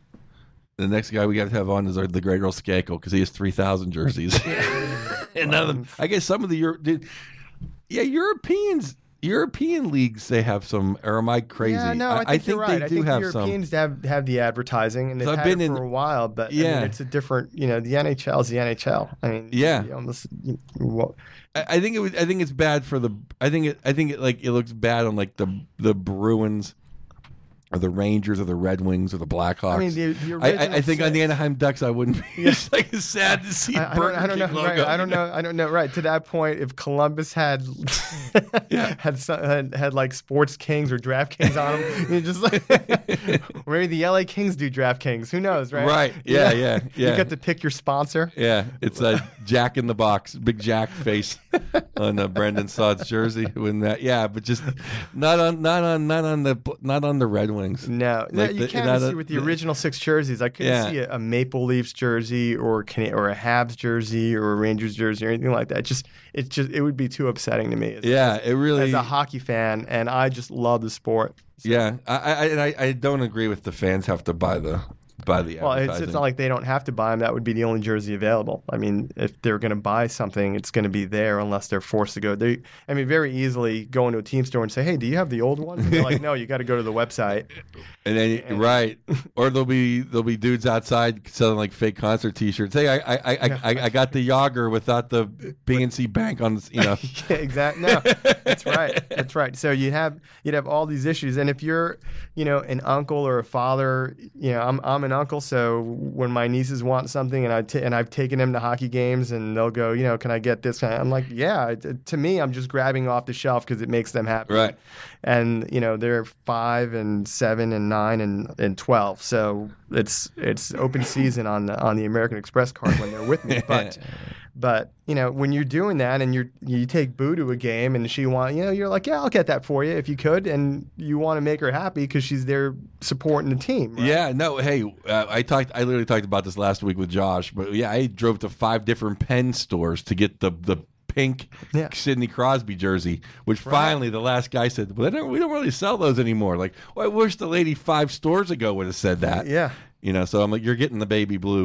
The next guy we got to have on is our, the great Earl Skakel because he has three thousand jerseys. And none of them, I guess some of the Euro, dude, yeah, Europeans, European leagues, they have some. Or am I crazy? Yeah, no, I think, you're right. they I do think have Europeans some. have have the advertising, and they've I've had been it in- for a while. But I Yeah. mean, it's a different. You know, the N H L is the N H L. I mean, Yeah. you almost, you, well, I, I think it was. I think it's bad for the. I think it. I think it like it looks bad on like the the Bruins, or the Rangers, or the Red Wings, or the Blackhawks. I mean, the, the I, I, original I think on the six- Anaheim Ducks, I wouldn't be. It's like it's sad to see. I, I don't, Burger I don't know. King Right, logo. I don't know. I don't know. Right to that point, if Columbus had had, some, had had like Sports Kings or DraftKings on them, you just like or maybe the L A Kings do DraftKings. Who knows, right? Right. Yeah. Yeah. Yeah. You get to pick your sponsor. Yeah, it's a Jack in the Box, big Jack face on uh, Brendan Saad's jersey. When that, yeah, but just not on, not on, not on the, not on the Red Wings. No, no, Like you the- can't not see a- with the original six jerseys. I couldn't Yeah. see a, a Maple Leafs jersey or Can- or a Habs jersey or a Rangers jersey or anything like that. It just it just it would be too upsetting to me. As, Yeah, it really. as a hockey fan, and I just love the sport. yeah, I, I, and I, I don't agree with the fans have to buy the, buy the. Well, it's, advertising. it's not like they don't have to buy them. That would be the only jersey available. I mean, if they're going to buy something, it's going to be there unless they're forced to go. They, I mean, very easily go into a team store and say, "Hey, do you have the old one?" And they're like, "No, you got to go to the website." And then right, or there'll be there'll be dudes outside selling like fake concert T-shirts. Hey, I I I, I, I, I got the Yager without the P N C Bank on. You know. Yeah, exactly. No, that's right. That's right. So you'd have you'd have all these issues, and if you're, you know, an uncle or a father, you know, I'm I'm an uncle, so when my nieces want something, and I t- and I've taken them to hockey games, and they'll go, you know, can I get this? I'm like, yeah. It, to me, I'm just grabbing off the shelf because it makes them happy. Right. And you know, they're five and seven and nine and, and twelve, so it's it's open season on the on the American Express card when they're with me. But But you know, when you're doing that and you you take Boo to a game and she want, you know, you're like, yeah, I'll get that for you if you could, and you want to make her happy because she's there supporting the team. Right? Yeah, no, hey, uh, I talked. I literally talked about this last week with Josh, but yeah, I drove to five different Penn stores to get the the pink Yeah. Sidney Crosby jersey, which Right. finally the last guy said, well, they don't, we don't really sell those anymore. Like, well, I wish the lady five stores ago would have said that. Yeah. You know, so I'm like, you're getting the baby blue.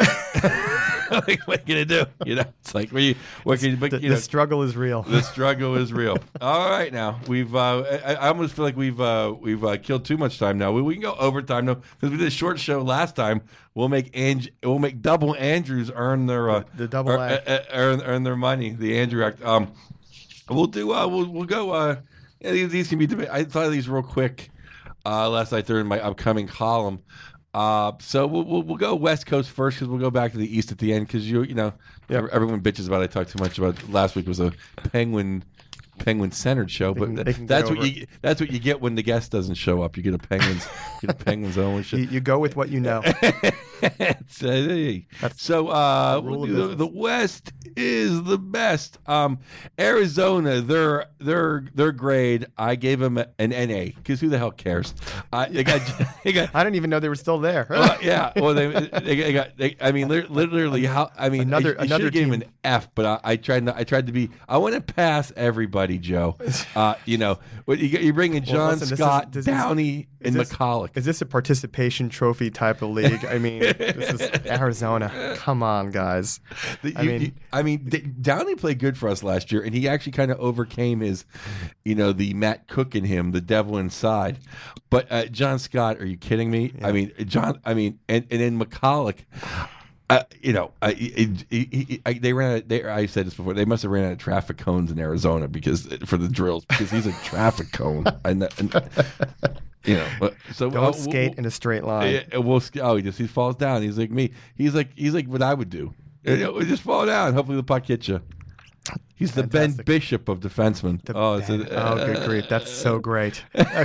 Like, what are you gonna do? You know, it's like, what, you, what can you, but, The, you the know, struggle is real. the struggle is real. All right, now we've. Uh, I, I almost feel like we've uh, we've uh, killed too much time. Now we, we can go overtime now because we did a short show last time. We'll make Ang- We'll make double Andrews earn their uh, The double ear- act. uh, earn earn their money. The Andrew Act. Um, we'll do. Uh, we'll we'll go. Uh, yeah, these, these can be. Deba- I thought of these real quick. Uh, last night during my upcoming column. Uh, so we'll, we'll we'll go West Coast first because we'll go back to the East at the end because you you know Yep. everyone bitches about it. I talked too much about last week was a Penguin Penguin centered show, They but can- th- they can get that's what over you that's what you get when the guest doesn't show up. You get a Penguins you get a Penguins only show. You, you go with what you know. It's, uh, hey. That's So uh, the rule of the, business. the West is the best. Um, Arizona, their their their grade, I gave them an N A because who the hell cares? Uh, they got they got. I didn't even know they were still there. Well, yeah, well, they, they, they got. They, I mean, li- literally, how? I mean, Another- I, I another should give him team. an F, but I, I tried. Not, I tried to be. I want to pass everybody, Joe. Uh, you know, what you you bring in Well, John listen, this is- Scott, this is- Downey, is and this- McCulloch. Is this a participation trophy type of league? I mean, this is Arizona. Come on, guys. The- I you- mean- you- I mean, D- Downey played good for us last year, and he actually kind of overcame his, you know, the Matt Cook in him, the devil inside. But uh, John Scott, are you kidding me? I mean, John. I mean, and and then McCulloch. Uh, you know, I, it, it, it, I, they ran. Out, they, I said this before. They must have ran out of traffic cones in Arizona because for the drills because he's a traffic cone. and, and, you know, but- so Don't uh, skate we'll, in a straight line. we'll, we'll, oh, he just he falls down. He's like me. He's like he's like what I would do. You know, just fall down. Hopefully the puck hits you. He's the Ben Fantastic. Bishop of defensemen. The oh, it's Ben- a- oh, good grief. That's so great.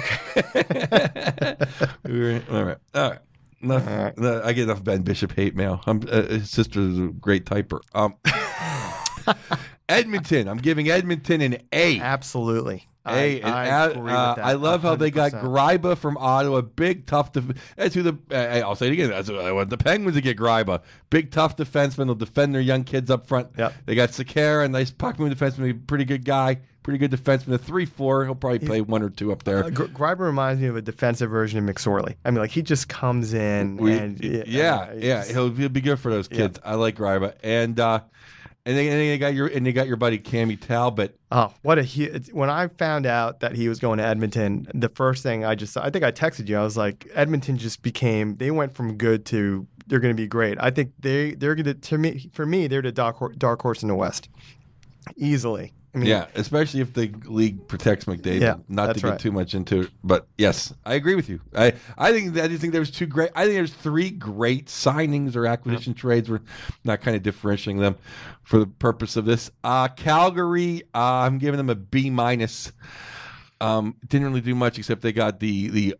Okay. We were- all right, all right. Enough, All right. no, I get enough Ben Bishop hate mail. I'm, uh, his sister's a great typer. Um, Edmonton. I'm giving Edmonton an A. Absolutely. Hey, I, and I, ad- agree uh, with that. I love how they got one hundred percent. Greiba from Ottawa. Big, tough. Def- that's who the. Uh, I'll say it again. That's who I want the Penguins to get Greiba. Big, tough defenseman. They'll defend their young kids up front. Yep. They got Sakara, a nice puck moving defenseman. A pretty good guy. Pretty good defenseman. A three four. He'll probably play one or two up there. Uh, Gr- Greiber reminds me of a defensive version of McSorley. I mean, like he just comes in We- and yeah, uh, yeah, he yeah. just- He'll, he'll be good for those kids. I like Greiba, and uh, and then, and then you got your and you got your buddy Cammy Talbot. Oh, what a hu- it's- when I found out that he was going to Edmonton, the first thing I just I think I texted you. I was like, Edmonton just became they went from good to they're going to be great. I think they they're going to to me for me they're the dark hor- dark horse in the West easily. I mean, Yeah, especially if the league protects McDavid. Yeah, Not to that's get right. too much into it, but yes, I agree with you. I I think I just think there was two great. I think there's three great signings or acquisition trades. We're not kind of differentiating them for the purpose of this. Uh, Calgary, uh, I'm giving them a B minus. Um, didn't really do much except they got the the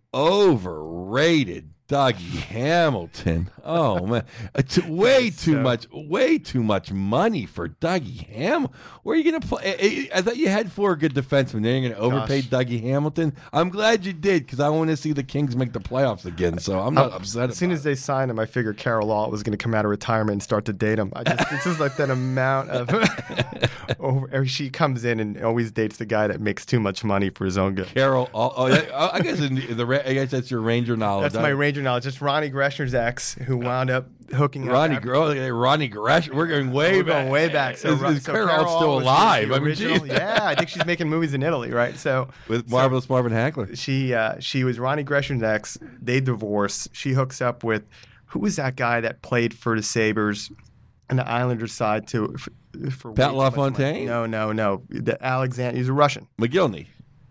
overrated Dougie Hamilton. Oh man, it's way too So- much, way too much money for Dougie Ham. Where are you going to play? I, I thought you had four good defensemen. Then you're going to overpay Gosh. Dougie Hamilton. I'm glad you did because I want to see the Kings make the playoffs again. So I'm not upset. As soon about as they signed him, I figured Carol Law was going to come out of retirement and start to date him. I just it's just like that amount of over. She comes in and always dates the guy that makes too much money for his own good. Carol. Oh, oh, yeah, oh, I guess in the, the Ra- I guess that's your Ranger knowledge. That's my Ranger knowledge. It's Ronnie Greshner's ex who wound up hooking up. Ronnie, after- Gro- Ronnie Gresh. We're going way We're back. going way back. So, is, Ron- is so Carol Carol still was the- alive? the I mean, original- geez. yeah, I think she's making movies in Italy, right? So With so marvelous Marvin Hagler. she uh, she was Ronnie Greshner's ex. They divorce. She hooks up with who was that guy that played for the Sabres and the Islanders side to for, for Pat way too much money. LaFontaine? No, no, no. The Alexander. He's a Russian. McGillney.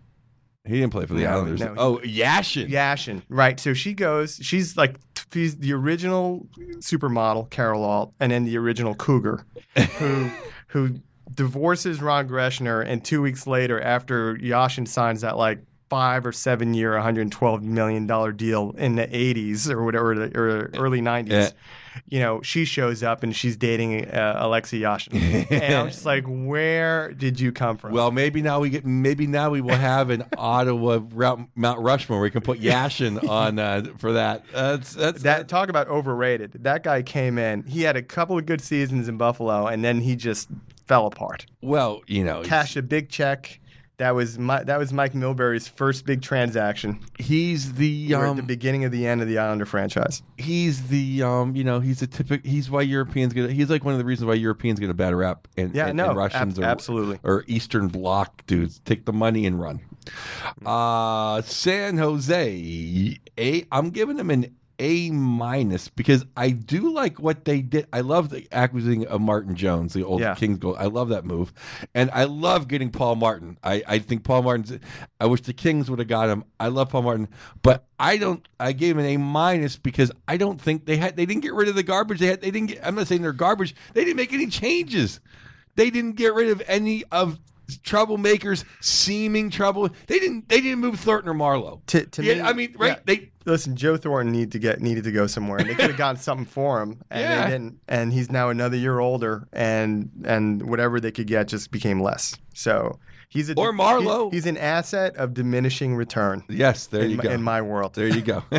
He didn't play for the No, Islanders. no, he- oh, Yashin. Yashin, right? So she goes. She's like she's the original supermodel, Carol Alt, and then the original Cougar, who who divorces Ron Greshner, and two weeks later, after Yashin signs that like five or seven year, one hundred twelve million dollars deal in the eighties or whatever, or early nineties. Yeah. You know, she shows up and she's dating uh, Alexei Yashin. And I'm just like, where did you come from? Well, maybe now we get. Maybe now we will have an Ottawa route, Mount Rushmore where we can put Yashin on uh, for that. Uh, that's, that's that talk about overrated. That guy came in. He had a couple of good seasons in Buffalo, and then he just fell apart. Well, you know, Cashed a big check. That was my, that was Mike Milbury's first big transaction. he's the We're um, at the beginning of the end of the Islander franchise. he's the um, you know, he's a typical. He's why Europeans get. He's like one of the reasons why Europeans get a bad rap, and, Yeah, and, no, and Russians ab- or, absolutely. or Eastern Bloc dudes take the money and run. Uh, San Jose, a I'm giving them an A minus because I do like what they did. I love the acquisition of Martin Jones, the old Yeah. Kings goal. I love that move, and I love getting Paul Martin. I, I think Paul Martin's. I wish the Kings would have got him. I love Paul Martin, but I don't. I gave him an A minus because I don't think they had. They didn't get rid of the garbage. They had. They didn't get. I'm not saying they're garbage. They didn't make any changes. They didn't get rid of any of troublemakers, seeming trouble. They didn't. They didn't move Thornton or Marlowe. To, to Yeah, me, I mean, right? yeah. They. Listen, Joe Thornton needed to get needed to go somewhere, and they could have gotten something for him, and Yeah. they didn't. And he's now another year older, and and whatever they could get just became less. So he's a Or Marlowe. he- he's an asset of diminishing return. Yes, there in, you my, go. in my world. There you go.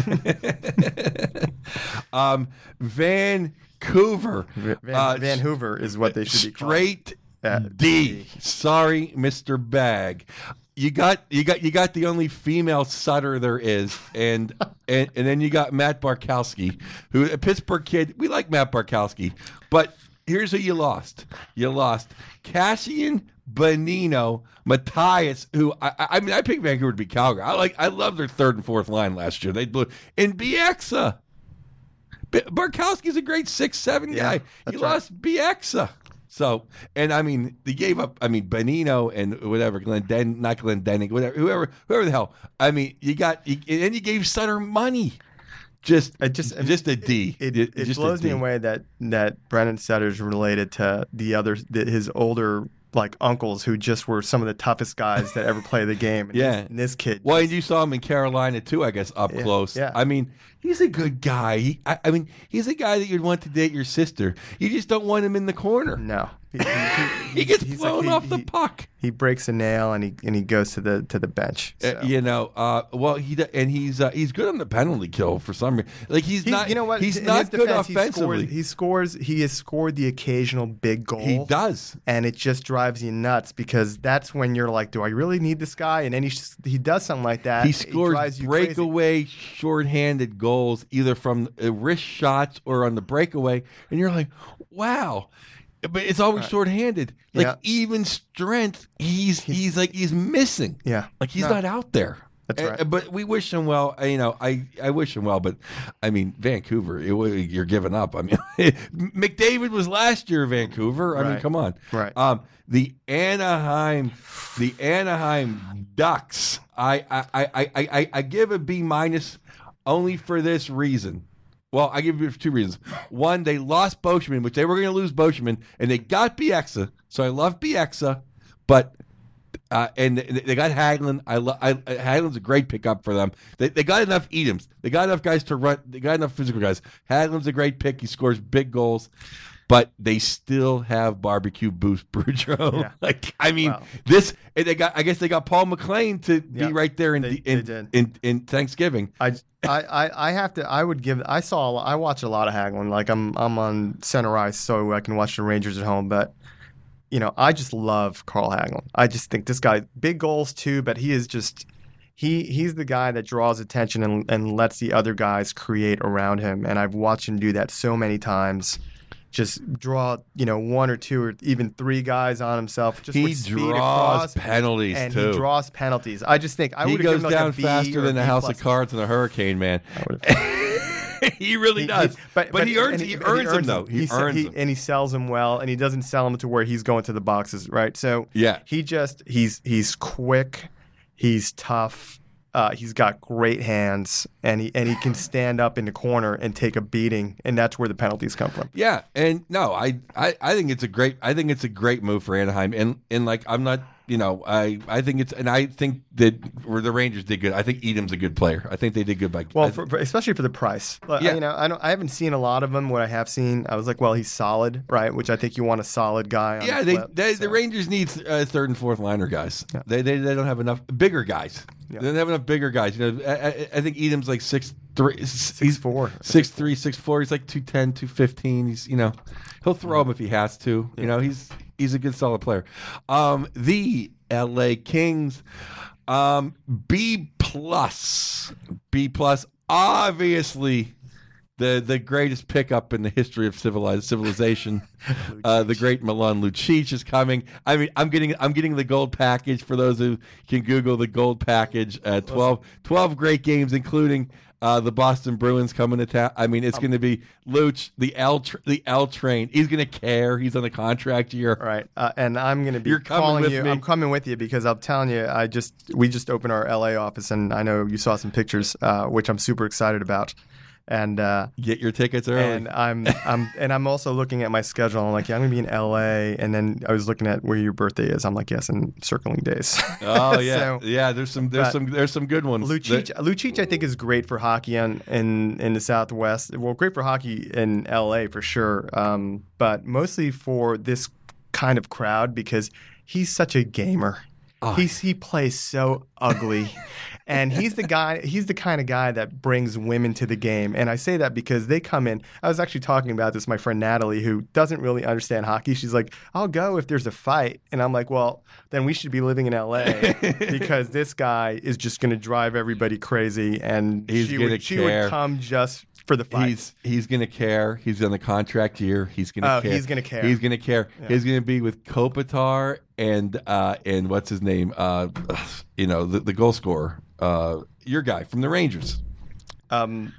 um, Vancouver. Van, uh, Van Hoover is what they should be called. Straight Uh, D. Sorry, Mister Bag. You got you got you got the only female Sutter there is, and and and then you got Matt Barkowski, who a Pittsburgh kid. We like Matt Barkowski, but here's who you lost. You lost Cassian Bonino, Matthias, who I, I I mean I picked Vancouver to be Calgary. I like I love their third and fourth line last year. They blew and Bieksa. B- Barkowski's a great six seven Yeah, guy. that's You right. lost Bieksa. So, and I mean, they gave up. I mean, Benino and whatever, Glenn, not Glendening, whatever, whoever, whoever the hell. I mean, you got, you, and then you gave Sutter money. Just, It just just a D. It, It- it just a blows me D. away that that Brennan Sutter's related to the other the, his older like uncles who just were some of the toughest guys that ever played the game. And Yeah. this, and this kid. Well, just- and you saw him in Carolina too, I guess, up Yeah, close. yeah. I mean, he's a good guy. He, I, I mean, he's a guy that you'd want to date your sister. You just don't want him in the corner. no, he, he, he- He gets he's like- blown he- off the he- puck. He breaks a nail and he and he goes to the to the bench. Uh, So. you know, uh, well, he d- and he's uh, he's good on the penalty kill for some reason. Like he's He- not, you know what? He's In not his good defense, offensively. He scores, he scores. He has scored the occasional big goal. He does. and it just drives you nuts because that's when you're like, "Do I really need this guy?" And then he s- he does something like that. He it scores drives you crazy. breakaway, shorthanded goals, either from uh, wrist shots or on the breakaway, and you're like, "Wow!" But it's always shorthanded. Like Yeah. even strength, he's he's like he's missing. Yeah, Like he's No. not out there. That's Uh, right. But we wish him well. Uh, You know, I, I wish him well. But I mean, Vancouver, it, wa- you're giving up. I mean, McDavid was last year, Vancouver. I mean, Right. come on. Right. Um, the Anaheim, the Anaheim Ducks. I I, I, I, I I give a B minus only for this reason. Well, I give it for two reasons. One, they lost Boschman, which they were going to lose Boschman, and they got Bieksa. So I love Bieksa, but uh, and they got Hagelin. I love I, Hagelin's a great pickup for them. They they got enough Edams. They got enough guys to run. They got enough physical guys. Hagelin's a great pick. He scores big goals. But they still have barbecue Boost Boudreaux. Yeah. Like I mean, Wow. this and they got. I guess they got Paul McLean to Yeah, be right there in they- the, in, they did. in in Thanksgiving. I, I, I, I have to. I would give. I saw. a lo- I watch a lot of Hagelin. Like I'm. I'm on center ice, so I can watch the Rangers at home. But you know, I just love Carl Hagelin. I just think this guy, big goals too, but he is just. He he's the guy that draws attention and and lets the other guys create around him. And I've watched him do that so many times. Just draw, you know, one or two or even three guys on himself. Just He with speed draws across, penalties and too. he draws penalties. I just think I he would goes have given him down like a B faster or than a the B House plus. of Cards and the Hurricane, man. I would have- he really He- does. he- but, he earns and he, but earns them though. He, se- earns he- them. and he sells them well, and he doesn't sell them to where he's going to the boxes, right? So Yeah. he just he's he's quick, he's tough, uh, he's got great hands, and he and he can stand up in the corner and take a beating, and that's where the penalties come from. Yeah, and no, I, I, I think it's a great I think it's a great move for Anaheim. And and like I'm not you know, I, I think it's, and I think that where the Rangers did good. I think Edam's a good player. I think they did good by. Well, I, for, for, especially for the price. Like, Yeah. you know, I don't. I haven't seen a lot of them. What I have seen, I was like, well, he's solid, right? Which I think you want a solid guy. On yeah, the they, flip, they so. the Rangers need uh, third and fourth liner guys. Yeah. They, they they don't have enough bigger guys. Yeah. They don't have enough bigger guys. You know, I, I, I think Edam's like six three, Six four. six three, six four. He's like two ten, two fifteen. He's you know, he'll throw him if he has to. You know, he's he's a good solid player. Um, the L A Kings, um, B plus, B plus. Obviously, the the greatest pickup in the history of civilized civilization. uh, the great Milan Lucic is coming. I mean, I'm getting I'm getting the gold package for those who can Google the gold package. Uh, twelve, twelve great games, including uh, the Boston Bruins coming to town. I mean, it's going to be Luch, the L tr- the L train. He's going to care. He's on a contract year. All right, uh, and I'm going to be You're coming calling with you. me. I'm coming with you because I'm telling you, I just we just opened our L A office, and I know you saw some pictures, uh, which I'm super excited about. And uh, Get your tickets early. and I'm I'm and I'm also looking at my schedule. I'm like, yeah, I'm gonna be in L A, and then I was looking at where your birthday is. I'm like, yes, in circling days. oh yeah, So, yeah. There's some there's but some there's some good ones. Lucic, That- Lucic, I think is great for hockey in, in in the Southwest. Well, great for hockey in L A for sure, um, but mostly for this kind of crowd because he's such a gamer. Oh, He's he plays so ugly. And he's the guy. He's the kind of guy that brings women to the game. And I say that because they come in. I was actually talking about this with my friend Natalie, who doesn't really understand hockey. She's like, "I'll go if there's a fight." And I'm like, "Well, then we should be living in L A because this guy is just going to drive everybody crazy." And He's she gonna would she care. would come just for the fight. He's he's gonna care. He's on the contract year. He's gonna Oh, care. he's gonna care. He's gonna care. He's gonna be with Kopitar and uh and what's his name? Uh, you know the the goal scorer. Uh, your guy from the Rangers, um,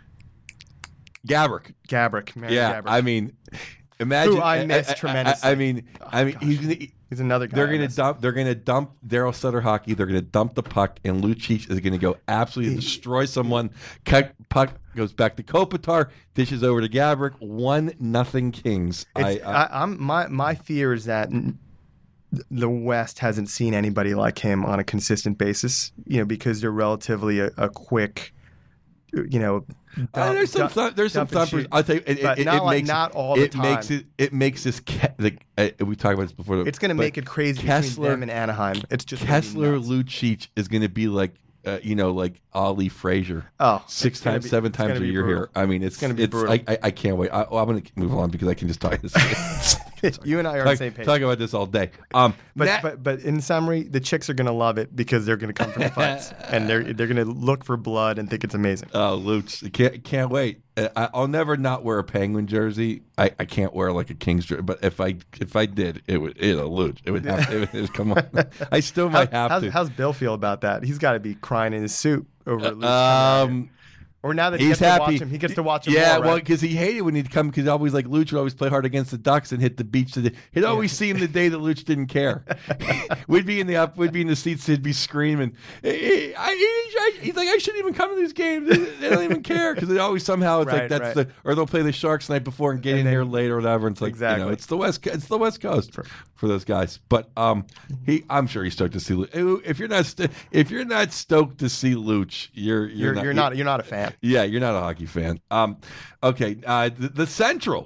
Gabrick. Gabrick. Mary Yeah, Gabrick. I mean, imagine. Who I miss I, tremendously. I, mean, Oh, I mean, gosh. he's gonna. he's another guy. They're I gonna miss. dump. They're gonna dump Daryl Sutter hockey. They're gonna dump the puck, and Lucic is gonna go absolutely destroy someone. Cut puck goes back to Kopitar. Dishes over to Gabrick. One nothing Kings. I, It's, I, I, I'm my my fear is that n- the West hasn't seen anybody like him on a consistent basis. You know, because they're relatively a, a quick, you know. Uh, dump- there's some dump- th- there's some dump and thumpers. shoot. I'll tell you, it, But it, not it like- makes not all the it makes time. it it makes this ke- the, uh, we talked about this before. It's going to but make it crazy Kessler, between them and Anaheim. It's just gonna be Kessler nuts. Lucic is going to be like uh, you know like Ali Frazier. Oh, Six it's gonna times, be- seven it's times gonna a be year brutal. here. I mean, it's, It's gonna be it's, brutal. I, I, I can't wait. I, oh, I'm going to move on because I can just talk this. You and I are on talk, the same page. talk about this all day. Um, But, Nat- but but in summary, the chicks are going to love it because they're going to come for the fights and they're they're going to look for blood and think it's amazing. Oh, Luch, can't can't wait. Uh, I, I'll never not wear a Penguin jersey. I, I can't wear like a Kings jersey, but if I if I did, it would it a Luch. It would have to. It would, come on, I still might How- have how's, to. how's Bill feel about that? He's got to be crying in his suit over. Luke coming out here. um, Or now that he he's gets happy. to watch him, he gets to watch him. Yeah, more, well, right? because he hated when he'd come because always like Luch would always play hard against the Ducks and hit the beach. Today. He'd always see him the day that Luch didn't care. we'd be in the up, we'd be in the seats. He'd be screaming. "Hey, I, I, he's like, I shouldn't even come to these games. They, they don't even care because they always somehow it's Right, like that's right. the or they'll play the Sharks the night before and get And in then- here late or whatever. And it's like you Exactly. know, it's the west, it's the West Coast for, for those guys. But um, he, I'm sure he's stoked to see. Luch. If you're not, st- if you're not stoked to see Luch, you're you're, you're not, you're not you're not a fan. yeah, you're not a hockey fan. Um, okay, uh, the, the Central,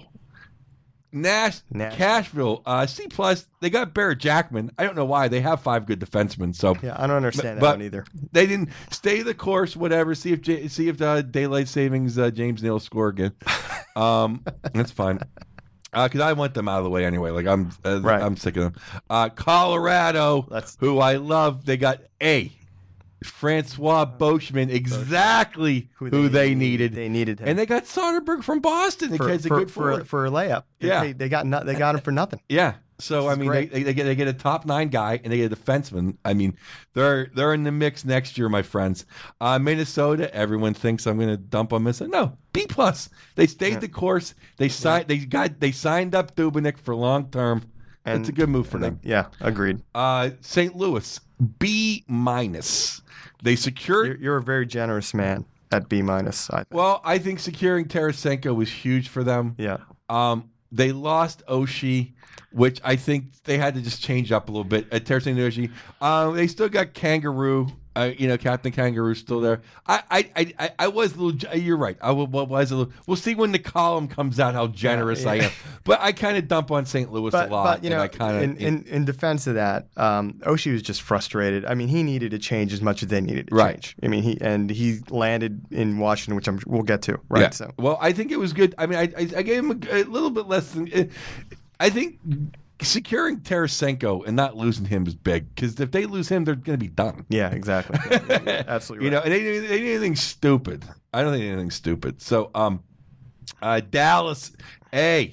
Nash, Nash. Cashville, uh, C plus. They got Barrett Jackman. I don't know why. They have five good defensemen, so Yeah, I don't understand But- that one either. they didn't stay the course. Whatever. See if J- see if uh, daylight savings uh, James Neal score again. Um, that's fine. Because I want them out of the way anyway. Like I'm, uh, Right. I'm sick of them. Uh, Colorado, That's- who I love. They got a Francois Boschman, exactly who they, needed. They needed him. And they got Soderberg from Boston. The for, kid's a for, good for, forward. for a layup. They- Yeah. they, they got no, they got him for nothing. Yeah. So This I is mean, they, great. they, they get they get a top nine guy and they get a defenseman. I mean, they're they're in the mix next year, my friends. Uh, Minnesota, everyone thinks I'm going to dump on Minnesota. No, B plus. They stayed the course. They signed. They got they signed up Dubnyk for long term. And- It's a good move for and they- them. yeah, agreed. Uh, Saint Louis, B minus. They secured. You're, you're a very generous man at B minus. I think. Well, I think securing Tarasenko was huge for them. Yeah. Um, they lost Oshie, which I think they had to just change up a little bit. At Terry Saint Oshie, um, they still got Kangaroo. Uh, you know, Captain Kangaroo's still there. I, I, I, I was a little. You're right. I was a little. We'll see when the column comes out how generous yeah, yeah. I am. But I kind of dump on Saint Louis but, a lot. But you know, I kinda, in, in, in defense of that, um, Oshie was just frustrated. I mean, he needed to change as much as they needed to right. change. I mean, he and he landed in Washington, which I'm, we'll get to. Right. Yeah. So, well, I think it was good. I mean, I, I, I gave him a, a little bit less than. I think. Securing Tarasenko and not losing him is big because if they lose him, they're going to be done. Yeah, exactly. Yeah, absolutely. You right. know, and they, they need anything stupid. I don't think anything stupid. So, um, uh, Dallas, hey,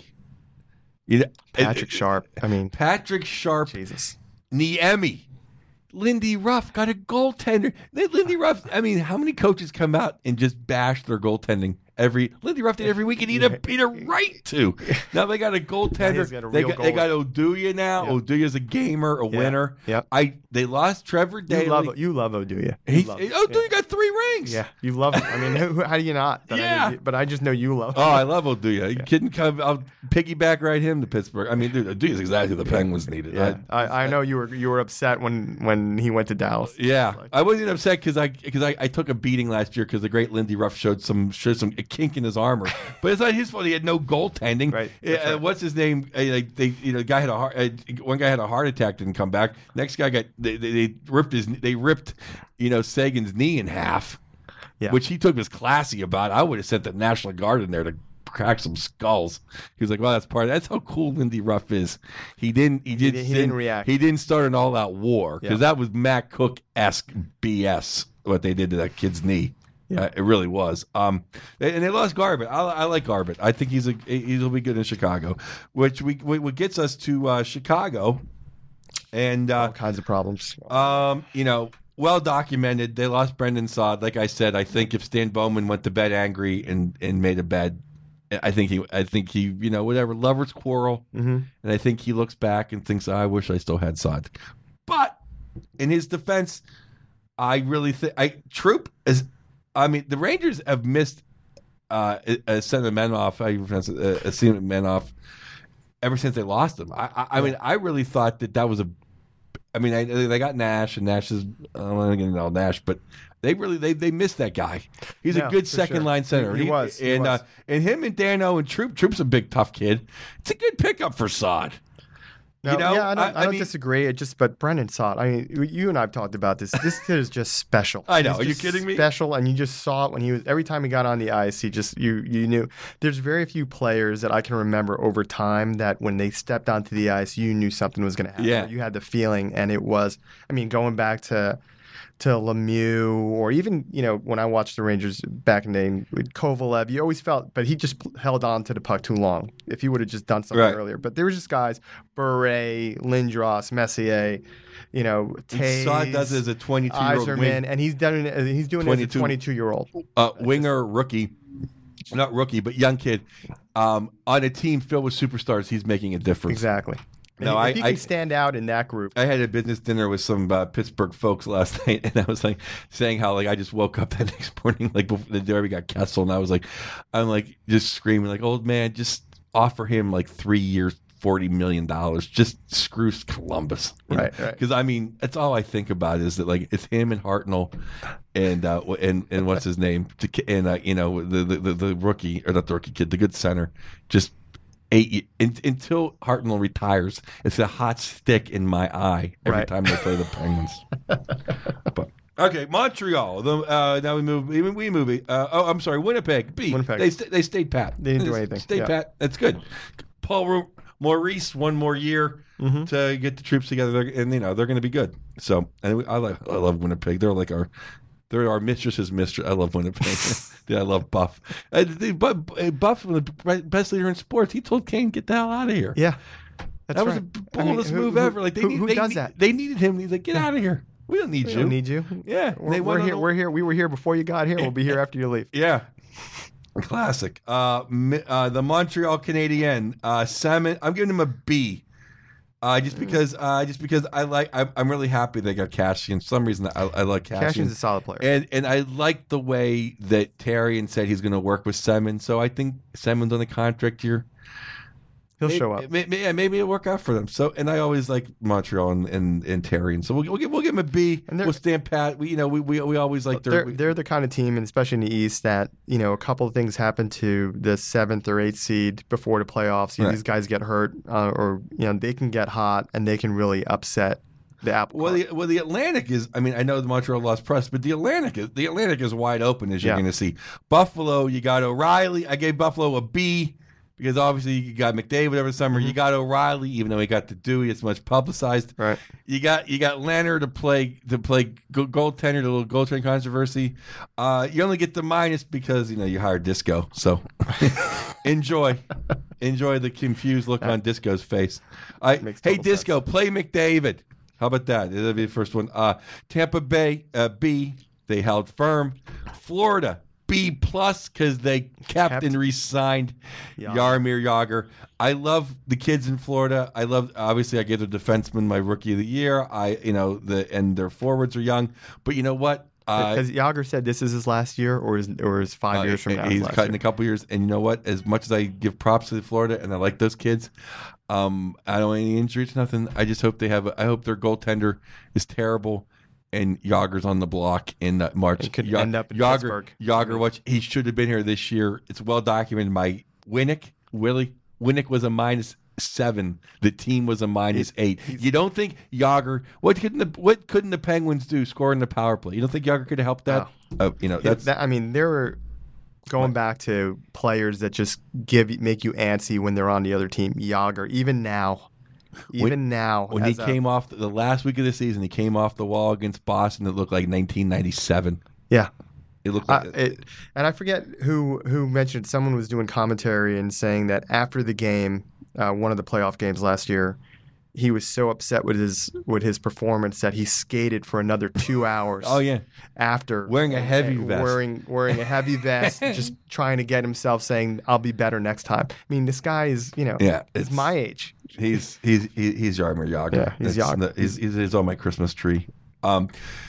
you know, Patrick uh, Sharp. I mean, Patrick Sharp, Jesus, Niemi, Lindy Ruff got a goaltender. Lindy Ruff. I mean, how many coaches come out and just bash their goaltending? Every Lindy Ruff did every week, and he'd have, he'd have right to. Now they got a goaltender. Got a they got goalie. they got Oduya now. Yep. Oduya's a gamer, a yeah. winner. Yeah. I they lost Trevor Daley. You love you love Oduya. He, love Oduya yeah. got three rings. Yeah, you love him. I mean, who, how do you not? But yeah. I mean, but I just know you love him. Oh, I love Oduya. You couldn't come. I'll piggyback right him to Pittsburgh. I mean, dude, Oduya's exactly the Penguins needed. Yeah. I, I, I know you were you were upset when, when he went to Dallas. Yeah, I wasn't upset because I because I, I took a beating last year because the great Lindy Ruff showed some showed some a kink in his armor. But it's not his fault. He had no goaltending. Right. Uh, right. What's his name? Uh, like they, you know, guy had a heart. Uh, one guy had a heart attack, didn't come back. Next guy got they, they, they ripped his they ripped, you know, Sagan's knee in half, yeah. which he took was classy about. I would have sent the National Guard in there to crack some skulls. He was like, "Well, that's part of that's how cool Lindy Ruff is." He didn't. He, did, he, he didn't react. He didn't start an all-out war because yeah. that was Matt Cook-esque B S. What they did to that kid's knee. Yeah, uh, it really was. Um, and they lost Garbett. I, I like Garbett. I think he's a he'll be good in Chicago, which we what gets us to uh, Chicago, and uh, all kinds of problems. Um, you know, well documented. They lost Brendan Saad. Like I said, I think if Stan Bowman went to bed angry and, and made a bed, I think he I think he you know whatever lovers quarrel, mm-hmm. and I think he looks back and thinks, oh, I wish I still had Saad. But in his defense, I really think I Troop is. I mean, the Rangers have missed uh, a Semenoff, I pronounce it, a Semenoff, ever since they lost him. I, I, I mean, I really thought that that was a. I mean, I, they got Nash, and Nash is I don't want to get into Nash, but they really they they missed that guy. He's yeah, a good second sure. line center. He, he was, he and was. Uh, and him and Dano and Troop. Troop's a big tough kid. It's a good pickup for Saad. No, you know, yeah, I don't, I, I don't mean, disagree. It just, but Brendan saw it. I mean, you and I have talked about this. This kid is just special. I know. He's Are you just kidding me? Special, and you just saw it when he was. Every time he got on the ice, he just you you knew. There's very few players that I can remember over time that when they stepped onto the ice, you knew something was going to happen. Yeah. You had the feeling, and it was. I mean, going back to. to Lemieux, or even, you know, when I watched the Rangers back in the day with Kovalev, you always felt, but he just held on to the puck too long. If he would have just done something right. earlier. But there were just guys, Bure, Lindros, Messier, you know, Taze, Saad does it as a twenty-two-year-old Iserman, wing. and he's done it, he's doing it as a twenty-two-year-old. Uh, winger, rookie, not rookie, but young kid, um, on a team filled with superstars, he's making a difference. Exactly. No, if I, he can I stand out in that group. I had a business dinner with some uh, Pittsburgh folks last night, and I was like saying how like I just woke up that next morning like before the derby got Kessel, and I was like, I'm like just screaming like, old man, just offer him like three years, forty million dollars, just screw Columbus, right? Right. Because I mean, that's all I think about is that like it's him and Hartnell, and uh, and and what's his name, and uh, you know the, the the the rookie or not the rookie kid, the good center, just. Eight, in, until Hartnell retires, it's a hot stick in my eye every right. time they play the Penguins. But, okay, Montreal. The, uh, now we move. We, we move. Uh, oh, I'm sorry, Winnipeg. B. Winnipeg. They st- they stayed pat. They didn't do anything. Stayed yeah. pat. That's good. Paul Ru- Maurice, one more year mm-hmm. to get the troops together, they're, and you know they're going to be good. So, and I like. I love Winnipeg. They're like our. They're our mistress's mistress. I love Winnipeg. Dude, I love Buff. Uh, the, Buff, the best leader in sports, he told Kane, get the hell out of here. Yeah. That's that was right. the boldest I mean, who, move who, ever. Like they who, need, who they does need, that? They needed him. And he's like, get out of here. We don't need we you. don't need you. Yeah. We're, they we're here. the, We're here. We were here before you got here. We'll be here after you leave. Yeah. Classic. Uh, uh, the Montreal Canadiens. Uh, Salmon. I'm giving him a B. Uh, just because, uh, just because I like, I, I'm really happy they got Cashian. For some reason, I, I like Cashian. Cashian's a solid player, and and I like the way that Therrien said he's going to work with Semin. So I think Semin's on the contract here. He'll maybe, show up. Maybe, yeah, maybe it'll work out for them. So, and I always like Montreal and and, and Terry, and so we'll, we'll give we'll give them a B. We'll stand pat. We, you know, we we, we always like their. They're, we, they're the kind of team, and especially in the East, that you know a couple of things happen to the seventh or eighth seed before the playoffs. You know, right. These guys get hurt, uh, or you know they can get hot, and they can really upset the apple Well, cart. the well the Atlantic is. I mean, I know the Montreal lost press, but the Atlantic is the Atlantic is wide open as you're Yeah. going to see. Buffalo, you got O'Reilly. I gave Buffalo a B. Because obviously you got McDavid over the summer, Mm-hmm. you got O'Reilly, even though he got the Dewey, it's much publicized. Right. You got you got Leonard to play to play go- goaltender, the little goaltending controversy. Uh, you only get the minus because you know you hired Disco. So enjoy, enjoy the confused look on Disco's face. I, Makes hey total Disco, play McDavid. How about that? That'll be the first one. Uh, Tampa Bay uh, B, they held firm. Florida. B plus because they kept, Kept. and re-signed Yager. Jaromir Yager. I love the kids in Florida. I love obviously I gave the defenseman my rookie of the year. I you know the and their forwards are young, but you know what? Uh, Has Yager said this is his last year, or is or is five uh, years from now? he's his last cutting year? a couple years, and you know what? As much as I give props to Florida and I like those kids, um, I don't want any injuries, nothing. I just hope they have. A, I hope their goaltender is terrible. And Yager's on the block in uh, March. It could Ya- end up in Yager, Pittsburgh. Yager, watch, he should have been here this year. It's well documented by Winnick. Willie Winnick was a minus seven. The team was a minus eight. You don't think Yager? What couldn't the what couldn't the Penguins do scoring the power play? You don't think Yager could have helped that? Uh, you know Yeah, that's that- I mean, there were going back to players that just give make you antsy when they're on the other team. Yager, even now, even When- now, when he as a- came off the, the last week of the season. He came off the wall against Boston. It looked like nineteen ninety-seven. yeah. It looked Uh, like it, and I forget who who mentioned someone was doing commentary and saying that after the game, uh, one of the playoff games last year, he was so upset with his with his performance that he skated for another two hours. oh yeah. after Wearing a heavy uh, vest. wearing wearing a heavy vest, just trying to get himself saying, "I'll be better next time." I mean, this guy is you know, Yeah, is it's- my age. He's he's he- he's Jaromir Yager. Yeah, he's That's Yager. the- he's, he's, he's on my Christmas tree. Um,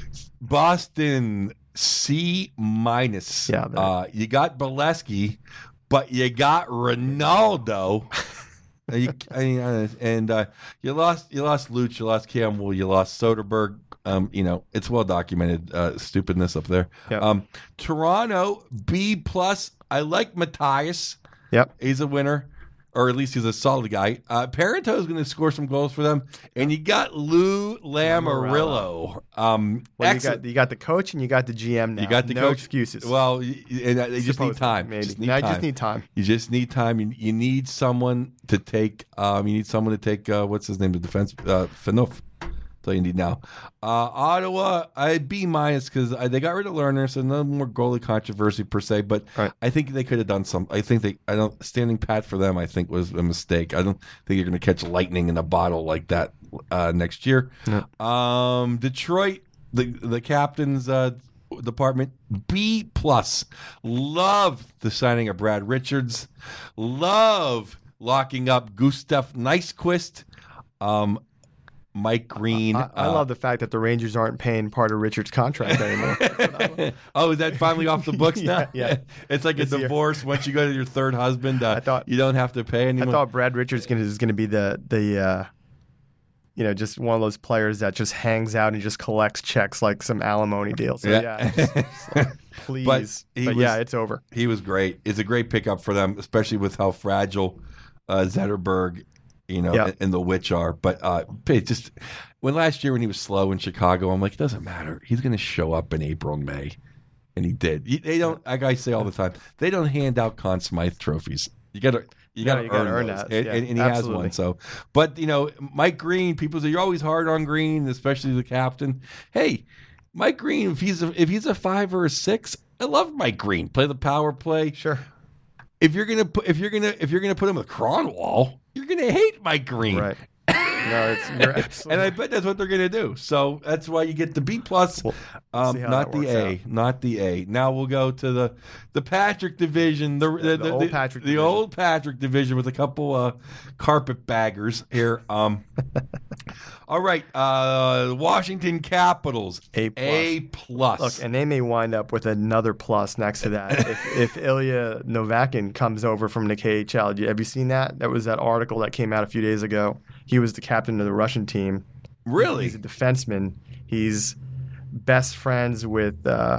Boston C minus. Yeah, they're- uh, you got Bolesky, but you got Ronaldo. Uh, you, I mean, uh, and uh, you lost you lost Luch, you lost Campbell, you lost Soderberg. Um, you know, it's well documented uh, stupidness up there. Yep. Um, Toronto B plus. I like Matthias. Yep. He's a winner, or at least he's a solid guy. Uh, Parenteau is going to score some goals for them, and you got Lou Lamoriello. Um, Well, you excellent. got you got the coach and you got the G M now. You got the no coach. excuses. Well, y- y- and uh, they just need Supposedly, time. Maybe. Just need No, I time. just need time. You just need time. You, you need someone to take. Um, you need someone to take. Uh, what's his name? The defense. Uh, Phaneuf. That's all you need now. Uh, Ottawa, I B minus because they got rid of Lerner, so no more goalie controversy per se. But Right. I think they could have done some. I think they. I don't standing pat for them. I think was a mistake. I don't think you're going to catch lightning in a bottle like that uh, next year. No. Um, Detroit, the the captain's uh, department B plus. Love the signing of Brad Richards. Love locking up Gustav Nyquist. Um, Mike Green. I, I uh, love the fact that the Rangers aren't paying part of Richard's contract anymore. oh, is that finally off the books now? Yeah, yeah. It's like a This year. divorce. Once you go to your third husband, uh, I thought- you don't have to pay I anymore. thought Brad Richards gonna, is going to be the the uh, you know just one of those players that just hangs out and just collects checks like some alimony deal. So Yeah. yeah, just- just like, please. But But, he was- yeah, it's over. He was great. It's a great pickup for them, especially with how fragile uh, Zetterberg, you know, Yeah. and, and the Witch are. But uh, it just when last year when he was slow in Chicago, I'm like, it doesn't matter. He's going to show up in April and May, and he did. He- They don't. Like I say all the time, they don't hand out Conn Smythe trophies. You got to. You No, got to you earn, gotta earn those. that. And, Yeah, and, and he has absolutely. one. So, but you know, Mike Green. People say you're always hard on Green, especially the captain. Hey, Mike Green. If he's a, if he's a five or a six, I love Mike Green. Play the power play. Sure. If you're gonna put if you're gonna if you're gonna put him with Cronwall, you're gonna hate Mike Green. Right. No, it's you're absolutely. And I bet that's what they're going to do. So that's why you get the B plus, We'll um, see how not that the works A, out. not the A. Now we'll go to the the Patrick division, the the, The old Patrick the division. old Patrick division with a couple uh, carpet baggers here. Um, all right, uh, Washington Capitals, A plus. A plus. Look, and they may wind up with another plus next to that if, if Ilya Novakin comes over from the K H L. Have you seen that? That was that article that came out a few days ago. He was the captain of the Russian team. Really? He's a defenseman. He's best friends with uh,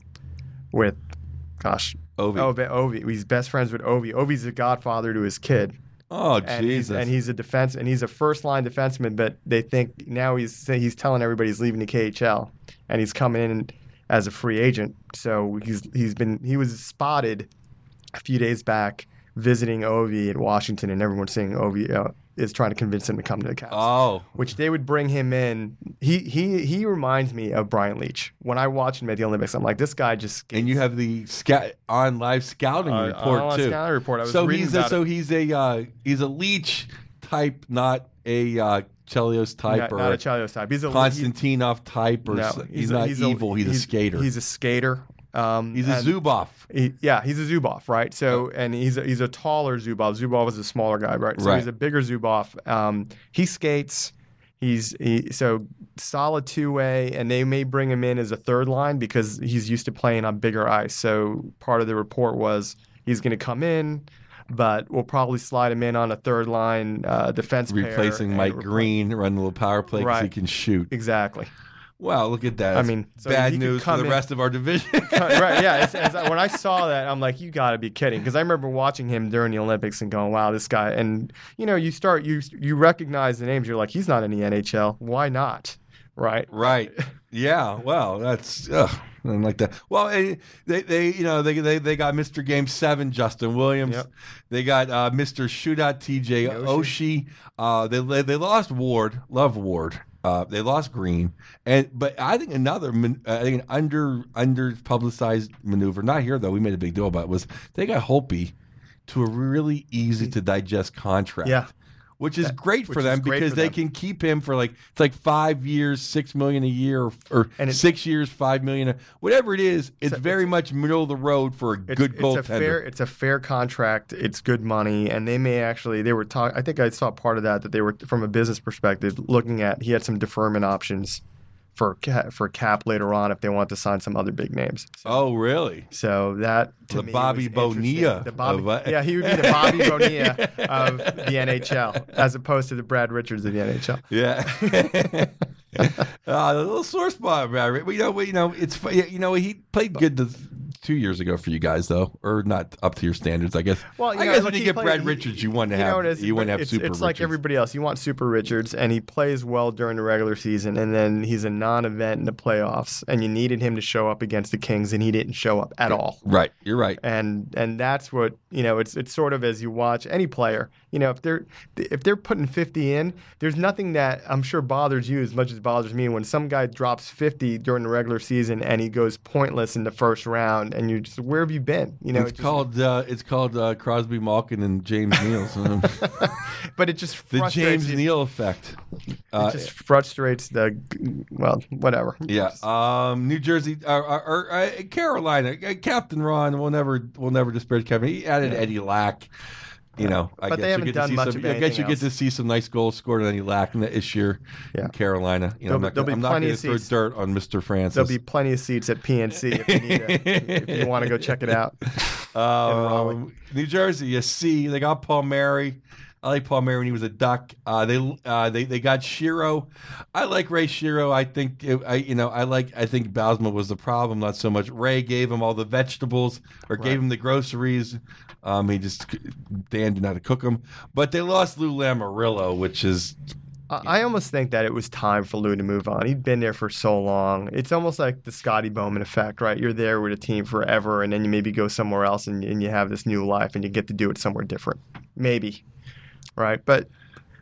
with gosh Ovi. Ovi. Ovi. He's best friends with Ovi. Ovi's the godfather to his kid. Oh, And he's, Jesus. and he's a defense and he's a first line defenseman, but they think now he's he's telling everybody he's leaving the K H L and he's coming in as a free agent. So he's he's been he was spotted a few days back visiting Ovi in Washington, and everyone's saying Ovi uh, is trying to convince him to come to the Caps. oh, Which they would bring him in. He he he reminds me of Brian Leach. When I watch him at the Olympics, I'm like, this guy just skates. and you have the scout on live scouting Uh, report on too. scouting report. I was so reading he's a, about so it. he's a uh, he's a Leech type, not a uh, Chelios type not, or not a a Chelios type. He's a Konstantinov type, or No, s- he's, not evil. He's, a skater. He's a skater. Um, He's a and Zubov. He, yeah, he's a Zubov, right? So, and he's a, he's a taller Zubov. Zubov is a smaller guy, right? So Right. he's a bigger Zubov. Um, he skates. He's he, so solid two way, and they may bring him in as a third line because he's used to playing on bigger ice. So part of the report was he's going to come in, but we'll probably slide him in on a third line uh, defense pair Replacing and Mike repl- Green, run a little power play because he Right. can shoot. Exactly. Wow, look at that. I It's mean, so bad he could news for come the in- rest of our division. Right, yeah. It's, it's, when I saw that, I'm like, you got to be kidding. Because I remember watching him during the Olympics and going, wow, this guy. And, you know, you start, you you recognize the names. You're like, he's not in the N H L. Why not? Right? Right. Yeah. Well, that's ugh, I don't like that. Well, eh, they they you know they they they got Mister Game Seven, Justin Williams. Yep. They got uh, Mister Shootout, T J Oshie. Uh, they they lost Ward. Love Ward. Uh, they lost Green, and but I think another man- I think an under under publicized maneuver. Not here though. We made a big deal about it, was they got Holtby to a really easy to digest contract. Yeah. Which is That- great for which is them great because for they them. can keep him for like it's like five years, six million a year, or, or And it- six years, five million, a- whatever it is. It's, a- very much middle of the road for a It's, good it's goaltender. a fair, it's a fair contract. It's good money, and they may actually. They were talking. I think I saw part of that that they were from a business perspective looking at. He had some deferment options for ca- for cap later on if they want to sign some other big names. So, Oh, really? so that to The me Bobby was Bonilla interesting. The Bobby, of, uh, yeah, he would be the Bobby Bonilla of the N H L as opposed to the Brad Richards of the N H L. Yeah. uh, a little sore spot, Brad. Well, you know, well, you know, it's fu- you know he played good the, two years ago for you guys though, or not up to your standards, I guess. Well, you I know, guess look, when you he get played- Brad he- Richards, you want to You have know what it is? you want to have it's, super. It's like Richards. everybody else. You want Super Richards, and he plays well during the regular season, and then he's a non-event in the playoffs, and you needed him to show up against the Kings, and he didn't show up at all. Right, you're right. And and that's what you know. It's it's sort of as you watch any player. You know, if they're if they're putting fifty in, there's nothing that I'm sure bothers you as much as it bothers me when some guy drops fifty during the regular season and he goes pointless in the first round, and you just where have you been? You know, It's it just- called uh, it's called uh, Crosby, Malkin, and James Neal. So, but it just the frustrates James you. Neal effect. It Uh, just frustrates the well, whatever. yeah, um, New Jersey or, or, or uh, Carolina, uh, Captain Ron. We'll never we'll never disparage Kevin. He added Yeah. Eddie Lack. You know, I But guess they you haven't get done to see much some. of I guess anything you get to else. see some nice goals scored on Eddie Lack this year Yeah. in Carolina. You know, I'm There'll not, be- there'll gonna- I'm be not plenty going of to throw seats. dirt on Mister Francis. There'll be plenty of seats at P N C if you need to, if you want to go check it out. Raleigh. Um, New Jersey, you see, they got Paul Mary. I like Paul Mary when he was a Duck. Uh, they uh, they they got Shiro. I like Ray Shiro. I think it, I you know I like I think Bausma was the problem, not so much Ray gave him all the vegetables or Right. gave him the groceries. Um, he just Dan didn't know how to cook them. But they lost Lou Lamoriello, which is I I almost think that it was time for Lou to move on. He'd been there for so long. It's almost like the Scotty Bowman effect, right? You're there with a team forever, and then you maybe go somewhere else and, and you have this new life and you get to do it somewhere different. Maybe, right? But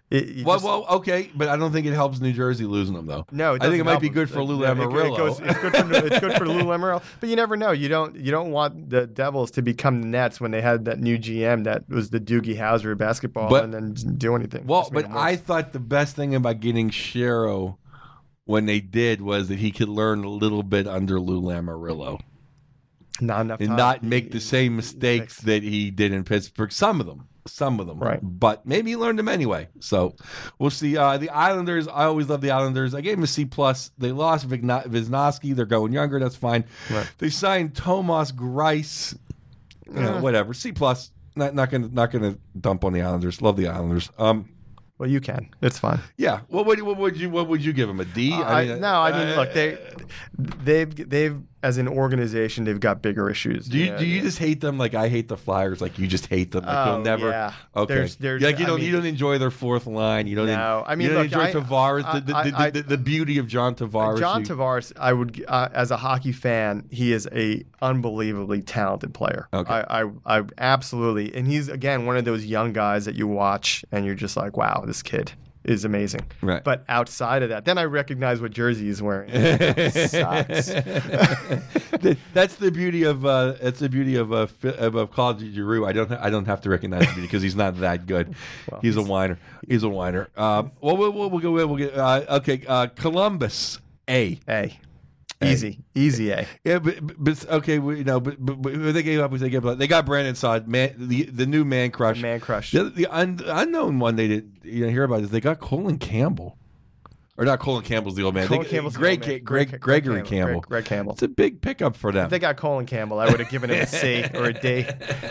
It, you Well, just- well, okay, but I don't think it helps New Jersey losing them though. No, it I think it doesn't might help be them. good for It- Lou it- it Lamoriello. goes- It's good for it's good for Lou Lamoriello, but you never know. You don't you don't want the Devils to become the Nets when they had that new G M that was the Doogie Howser of basketball, But- and then didn't do anything. Well, Just made but it worse. I thought the best thing about getting Shero when they did was that he could learn a little bit under Lou Lamoriello not enough and time. not He- make the same mistakes that he did in Pittsburgh. Some of them. Some of them. Right. But maybe he learned them anyway. So we'll see. Uh, the Islanders, I always love the Islanders. I gave them a C plus. They lost Vigna- Wisnowski. They're going younger. That's fine. Right. They signed Tomas Grice. You know, Yeah. whatever. C plus. Not not gonna not gonna dump on the Islanders. Love the Islanders. Um Well, you can. It's fine. yeah. What would what would you what would you give them? A D? I, no, I mean, uh, look, they, they've, they've, as an organization, they've got bigger issues. Do you know, do you yeah. just hate them like I hate the Flyers? Like you just hate them? Like Oh, you'll never. yeah. Okay. There's- there's- like you I don't mean- you don't enjoy their fourth line. You don't. No, I mean, you don't look, enjoy I- Tavares. the, the, I- the, I- the, the beauty of John Tavares. John you- Tavares, I would, uh, as a hockey fan, he is a unbelievably talented player. Okay. I, I, I absolutely, and he's again one of those young guys that you watch and you're just like, wow, this kid is amazing. Right. But outside of that, then I recognize what jersey he's wearing. It sucks. That's the beauty of uh, that's the beauty of uh, fi- of, of Claude Giroux. I don't ha- I don't have to recognize him because he's not that good. Well, he's, a he's- whiner. He's a whiner. Um, well, we'll we'll, we'll go. We'll get uh, okay. Uh, Columbus A. A, easy, easy A. Yeah, but, but, but okay, we, you know, but, but, but they gave up. They gave up. They got Brandon Saad, man, the the new man crush. Man crush. The, the un, unknown one they didn't you know, hear about is they got Colin Campbell, or not Colin Campbell's the old man. Colin they, Campbell's the Greg, old man. Ca- Greg, Greg- Gregory Greg Campbell. Greg, Greg Campbell. It's a big pickup for them. If they got Colin Campbell, I would have given him a C or a D.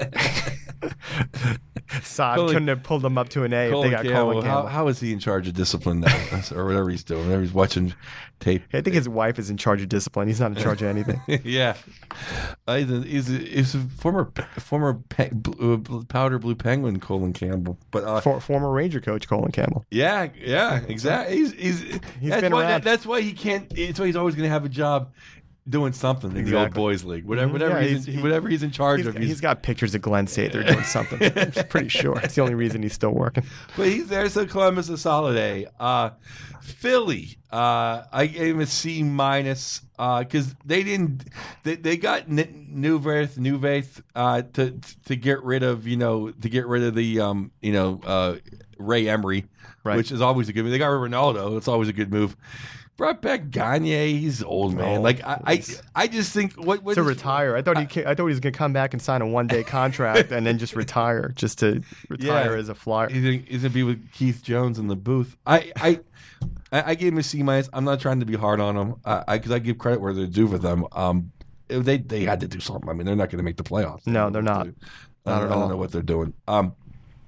Saad Colin- couldn't have pulled him up to an A Colin if they got Campbell, Colin how, Campbell. how is he in charge of discipline now, or whatever he's doing? Whenever he's watching tape. I think his wife is in charge of discipline. He's not in charge of anything. yeah, uh, he's, a, he's, a, he's a former former pe- blue, uh, powder blue penguin, Colin Campbell. But uh, For, former Ranger coach Colin Campbell. yeah, yeah, exactly. He's he's, He's that's been why, around. that- that's why he can't. That's why he's always going to have a job doing something in the old Exactly. boys league. Whatever, Mhm. whatever Yeah, he's, he's- in, he- whatever he's in charge He's, of. he's got pictures of Glenn Sather doing something. I'm pretty sure. It's the only reason he's still working. But he's there, so Columbus a solid A. Uh, Philly, uh, I gave him a C minus because they didn't. They, they got Newverth, Newvaith uh, to to get rid of you know to get rid of the um, you know uh, Ray Emery, Right. which is always a good move. They got rid of Ronaldo. It's always a good move. Brought back Gagne. He's old man. Oh, like I, I, please. I just think what, what To is- retire. I thought he ca- I thought he was going to come back and sign a one day contract and then just retire, just to retire Yeah. as a flyer. He's gonna, he's gonna be with Keith Jones in the booth. I I, I, I gave him a C minus. I'm not trying to be hard on him. I because I, give credit where they're due for them. Um, they they had to do something. I mean, they're not going to make the playoffs. No, they're not. I Not don't, at I all. don't know what they're doing. Um,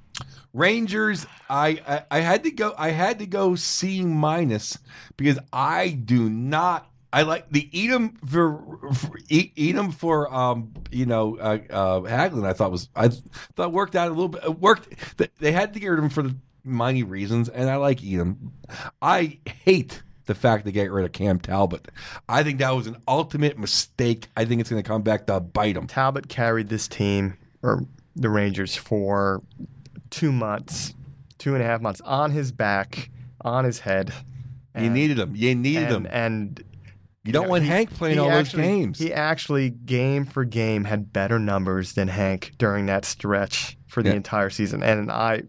Rangers, I, I I had to go. I had to go C minus because I do not. I like the eat 'em for, for eat, eat 'em for um you know uh, uh Hagelin. I thought was I thought worked out a little bit. It worked. They had to get rid of him for the money reasons, and I like Edom. I hate the fact they get rid of Cam Talbot. I think that was an ultimate mistake. I think it's going to come back to bite them. Talbot carried this team, or the Rangers, for two months, two and a half months, on his back, on his head. You And- needed him. You needed and, him. and You don't know, want he- Hank playing he all actually- those games. He actually, game for game, had better numbers than Hank during that stretch for the Yeah. entire season. And I,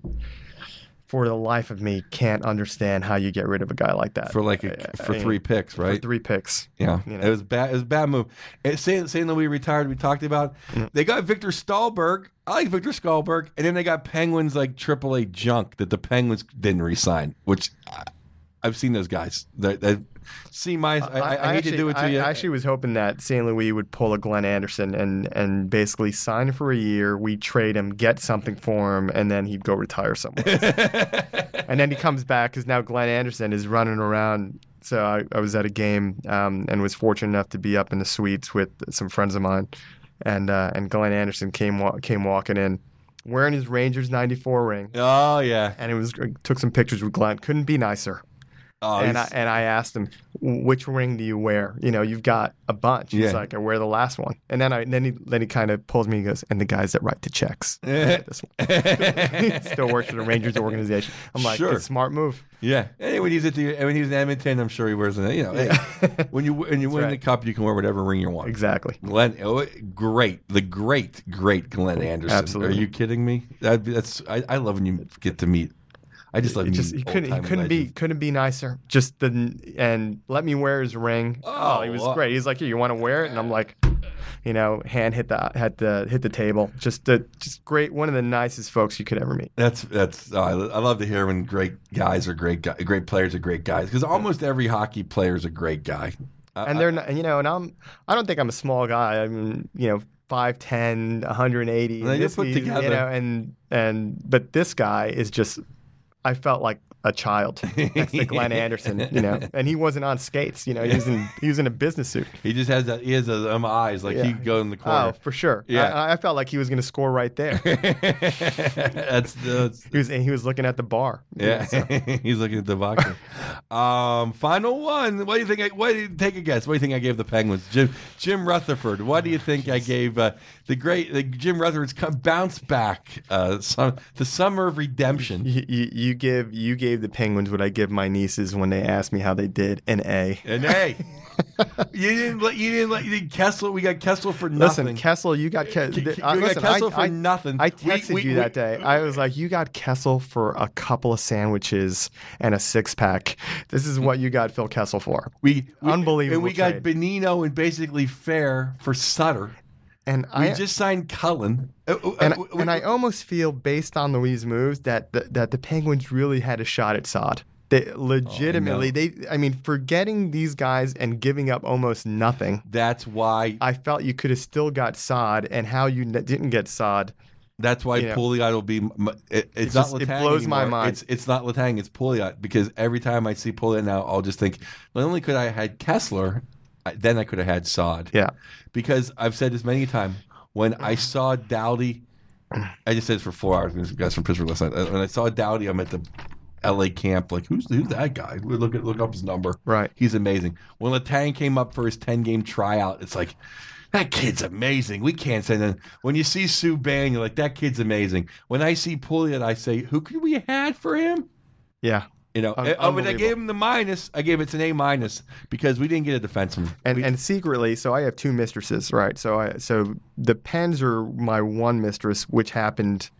for the life of me, can't understand how you get rid of a guy like that. for like a, I- for I mean, three picks, for right? three picks. Yeah, you know. it was bad. It was a bad move. And Saint Saint Louis retired. We talked about. Mm. They got Victor Stahlberg. I like Victor Stahlberg, and then they got Penguins like triple A junk that the Penguins didn't re-sign. Which I, I've seen those guys. That that C minus. I, I, I, hate actually, to do it to I, you. I actually was hoping that Saint Louis would pull a Glenn Anderson and and basically sign him for a year. We trade him, get something for him, and then he'd go retire somewhere. And then he comes back because now Glenn Anderson is running around. So I, I was at a game um, and was fortunate enough to be up in the suites with some friends of mine, and uh, and Glenn Anderson came wa- came walking in, wearing his Rangers ninety-four ring, oh yeah. and it was took some pictures with Glenn. Couldn't be nicer. Oh, and I he's- and I asked him, which ring do you wear? You know, you've got a bunch. He's Yeah. like, I wear the last one. And then I then he then he kind of pulls me and goes, and the guys that write the checks. I wear this one. He still works for the Rangers organization. I'm like, Sure. it's a smart move. Yeah, and when he's at the when he's in Edmonton, I'm sure he wears it. You know, hey, when you when you win right. the cup, you can wear whatever ring you want. Exactly. Glenn, oh, great, the great, great Glenn Anderson. Absolutely. Are you kidding me? That, that's I, I love when you get to meet. I just love He meeting just he couldn't he old-time couldn't be legends. couldn't be nicer. Just the and let me wear his ring. Oh, Oh, he was well. great. He's like, here, you want to wear it? And I'm like, you know, hand hit the hit the hit the table. Just the just great. One of the nicest folks you could ever meet. That's that's. Oh, I, I love to hear when great guys are great guys, great players are great guys because almost every hockey player is a great guy. I- And I- they're not, you know, and I'm I don't think I'm a small guy. I mean, you know, five ten, one hundred eighty. Well, and you're this- put you together. know, and and but this guy is just. I felt like a child next to Glenn Anderson, you know, and he wasn't on skates, you know, he was in he was in a business suit. He just has that. He has those um, eyes like Yeah. he could go in the Oh, corner. for sure. Yeah. I, I felt like he was going to score right there. that's, that's He was he was looking at the bar. you know, yeah. so. He's looking at the vodka. um, final one. What do you think? I, what do you, take a guess. What do you think I gave the Penguins? Jim Jim Rutherford. What do you think I gave uh, the great the Jim Rutherford's come, bounce back? Uh, some, the summer of redemption. You, you, you give you gave the Penguins what I give my nieces when they ask me how they did, an A. And hey, you didn't let you didn't let you did Kessel. We got Kessel for nothing. Listen, Kessel, you got Ke- You th- got uh, listen, Kessel I, for I, nothing. I We- texted we- you we- that day. I was like, you got Kessel for a couple of sandwiches and a six pack. This is what you got Phil Kessel for. we, we Unbelievable And we got trade. Benino and basically Fair for Sutter. And We I just signed Cullen. Uh, uh, and, uh, and I almost feel, based on Louis' moves, that the, that the Penguins really had a shot at Sod. They legitimately, they. I mean, for getting these guys and giving up almost nothing, That's why. I felt you could have still got Sod, and how you n- didn't get Sod. That's why you know, Pouliot will be. m- It, it's It not just- it Letang blows my anymore. mind. It's it's not Letang. It's Pouliot because every time I see Pouliot now, I'll just think not only could I have had Kessler, I, then I could have had Sod. Yeah. Because I've said this many times. When I saw Dowdy, I just said this for four hours. These guys from Pittsburgh last night. When I saw Dowdy, I'm at the L A camp. Like, who's who's that guy? We look at look up his number. Right. He's amazing. When Letang came up for his ten game tryout, it's like that kid's amazing. We can't say that. When you see Subban, you're like, that kid's amazing. When I see Pouliot, I say, who could we have had for him? Yeah. You know, Un- oh, but I unbelievable. gave him the minus. I gave it an A minus because we didn't get a defenseman. And We- and secretly, so I have two mistresses, right? So I so the Pens are my one mistress, which happened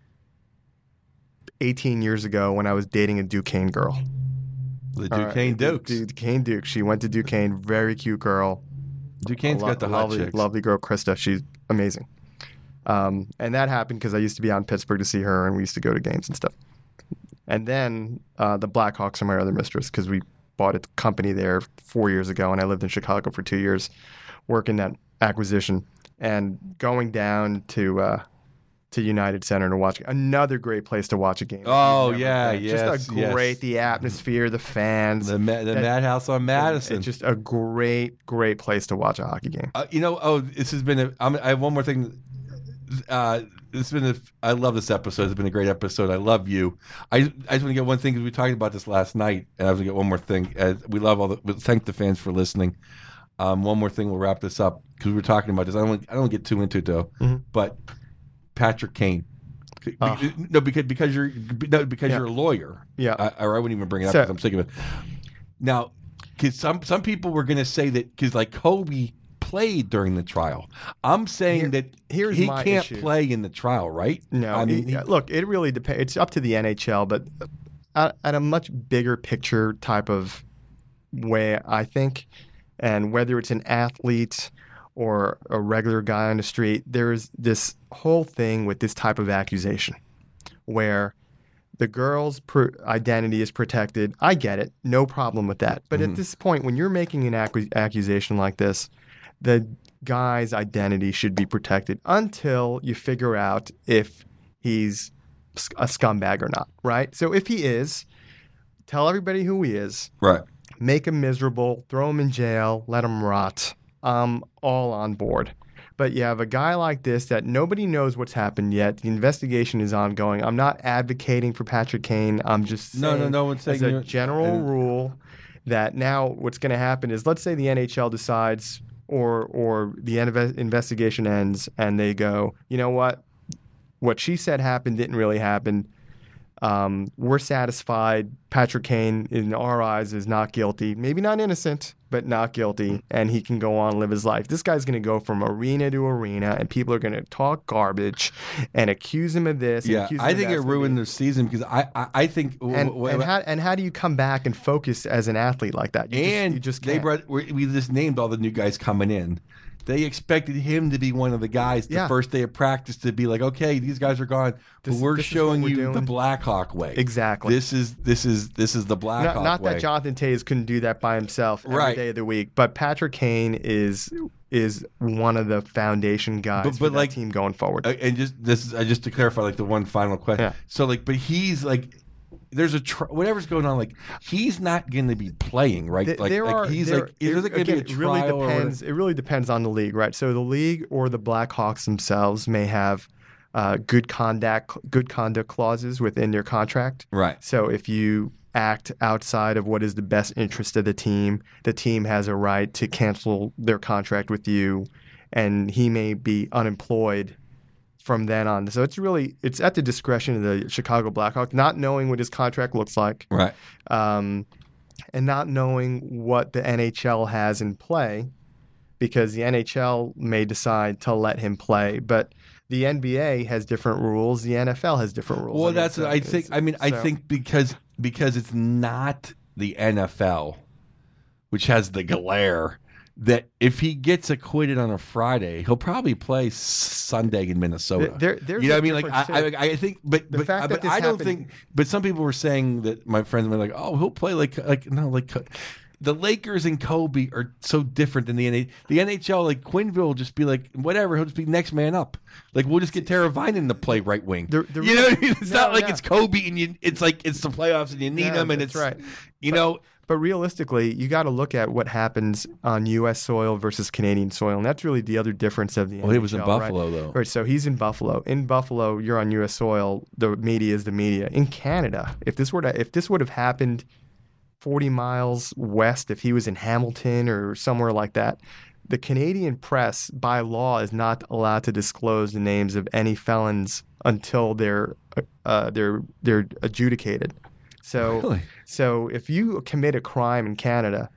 eighteen years ago when I was dating a Duquesne girl. the All right, Duquesne Du- Dukes. Du- Duquesne Duke. She went to Duquesne, very cute girl. Duquesne's A lo- got the hot lovely, chicks. lovely girl, Krista. She's amazing. Um, and that happened because I used to be out in Pittsburgh to see her, and we used to go to games and stuff. And then uh, the Blackhawks are my other mistress because we bought a company there four years ago, and I lived in Chicago for two years working that acquisition and going down to uh, to United Center to watch another great place to watch a game. Oh, You've never yeah, been. yes, just a great yes. the atmosphere, the fans, The, Ma- the that- Madhouse on Madison. It's just a great, great place to watch a hockey game. Uh, you know, oh, this has been. A, I'm, I have one more thing. Uh, it's been. A, I love this episode. It's been a great episode. I love you. I, I just want to get one thing because we talked about this last night, and I was going to get one more thing. Uh, we love all the. We thank the fans for listening. Um, one more thing. We'll wrap this up because we were talking about this. I don't. I don't get too into it though. Mhm. But Patrick Kane. Be- Oh. No, because because you're no, because Yeah. you're a lawyer. Yeah. I, or I wouldn't even bring it up So- because I'm sick of it. Now, because some some people were going to say that because like Kobe played during the trial. I'm saying Here- that here's he my can't issue. play in the trial, right? No, I mean, it- he- look, it really depends. It's up to the N H L, but at, at a much bigger picture type of way, I think, and whether it's an athlete or a regular guy on the street, there's this whole thing with this type of accusation where the girl's pr- identity is protected. I get it. No problem with that. But Mhm. at this point, when you're making an accu- accusation like this, the guy's identity should be protected until you figure out if he's s- a scumbag or not, right? So if he is, tell everybody who he is, right. make him miserable, throw him in jail, let him rot. I'm all on board. But you have a guy like this that nobody knows what's happened yet. The investigation is ongoing. I'm not advocating for Patrick Kane. I'm just saying, No, no, no one's saying as a you- general and- rule that now what's going to happen is, let's say the N H L decides, or or the inve- investigation ends, and they go, you know what, what she said happened didn't really happen. Um, we're satisfied. Patrick Kane, in our eyes, is not guilty. Maybe not innocent, but not guilty, and he can go on and live his life. This guy's going to go from arena to arena, and people are going to talk garbage and accuse him of this. And Yeah, accuse him I of think that. it It's gonna ruined be- their season because I, I, I think And, w- w- and how and how do you come back and focus as an athlete like that? You and just, you just they can't. brought we, we just named all the new guys coming in. They expected him to be one of the guys the Yeah. first day of practice to be like, okay, these guys are gone, but This- we're this is what showing we're you the doing. Blackhawk way. Exactly. This is this is this is the Blackhawk Not, not way. that Jonathan Taves couldn't do that by himself every Right. day of the week, but Patrick Kane is is one of the foundation guys But- for but that like- team going forward. Uh, and just this is uh, just to clarify, like the one final question. Yeah. So like, but he's like, there's a tr- whatever's going on. Like he's not going to be playing, right? Th- like, there like are, he's there, like, is there going to again, be a it really trial? or depends. It really depends on the league, right? So the league or the Blackhawks themselves may have uh, good conduct good conduct clauses within their contract. Right. So if you act outside of what is the best interest of the team, the team has a right to cancel their contract with you, and he may be unemployed from then on. So it's really it's at the discretion of the Chicago Blackhawks, not knowing what his contract looks like, Right. um, and not knowing what the N H L has in play, because the N H L may decide to let him play, but the N B A has different rules. The N F L has different rules. Well, mean, that's so I think. it's- I mean, I so- think because because it's not the N F L, which has the glare. That if he gets acquitted on a Friday, he'll probably play s- Sunday in Minnesota. There- there's you know a what I mean? Like I, difference, I, I think, but The but, fact but that this I don't happened- think. But some people were saying that my friends were like, "Oh, he'll play like like no like." The Lakers and Kobe are so different than the N H L. The N H L, like Quinville, will just be like, whatever. He'll just be next man up. Like we'll just get Tara Vinen to play right wing. The- the you know, real- what I mean? It's No, not like no. it's Kobe and you. It's like it's the playoffs and you need Yeah, him and that's it's right. You know, But realistically, you got to look at what happens on U S soil versus Canadian soil, and that's really the other difference of the. well, he was in N H L, Buffalo right? though. Right, so he's in Buffalo. In Buffalo, you're on U S soil. The media is the media. In Canada, if this were to, if this would have happened forty miles west, if he was in Hamilton or somewhere like that, the Canadian press, by law, is not allowed to disclose the names of any felons until they're uh, they're they're adjudicated. So, Really? so if you commit a crime in Canada,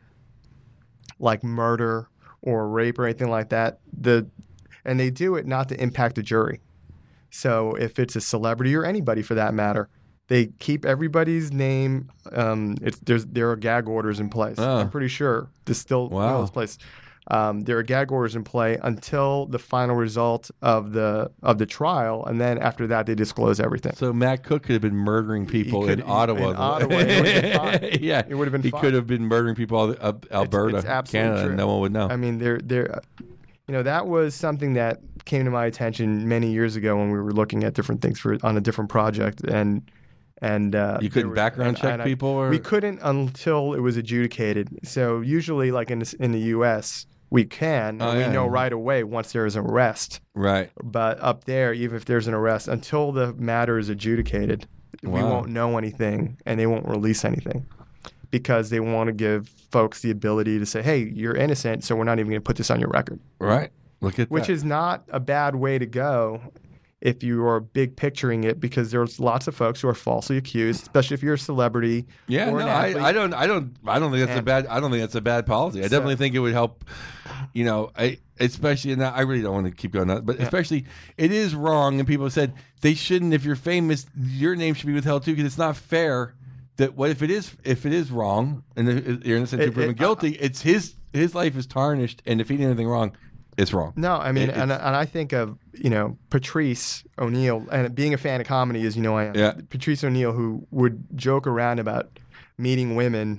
like murder or rape or anything like that, the and they do it not to impact the jury. So if it's a celebrity or anybody for that matter, they keep everybody's name. Um, it's there's there are gag orders in place. Oh. I'm pretty sure this still Wow. in place. Um, there are gag orders in play until the final result of the of the trial, and then after that they disclose everything. So Matt Cook could have been murdering people could- in Ottawa. in Ottawa, it would've been fine. yeah, It would've been He fine. could have been murdering people all up Alberta, it's absolutely Canada, true. and no one would know. I mean, there, there, you know, that was something that came to my attention many years ago when we were looking at different things for on a different project, and and uh, you there couldn't was- background and- check and I- people, or We couldn't until it was adjudicated. So usually, like in the, in the U S, we can. Oh, and yeah. we know right away once there is an arrest. right? But up there, even if there's an arrest, until the matter is adjudicated, we Wow. won't know anything, and they won't release anything because they want to give folks the ability to say, "Hey, you're innocent, so we're not even going to put this on your record." Right. Look at Which that. is not a bad way to go if you are big picturing it, because there's lots of folks who are falsely accused, especially if you're a celebrity. Yeah, or no, an athlete. I, I don't, I don't, I don't think that's a And- bad. I don't think that's a bad policy. I So- definitely think it would help. You know, I especially now. I really don't want to keep going on, but Yeah. especially it is wrong. And people said they shouldn't. If you're famous, your name should be withheld too, because it's not fair. That what if it is if it is wrong and if you're innocent It- until proven it- guilty? It's his his life is tarnished, and if he did anything wrong, it's wrong. No, I mean, It- and, it's- and I think of, you know, Patrice O'Neill, and being a fan of comedy, as you know I am. Yeah. Patrice O'Neill, who would joke around about meeting women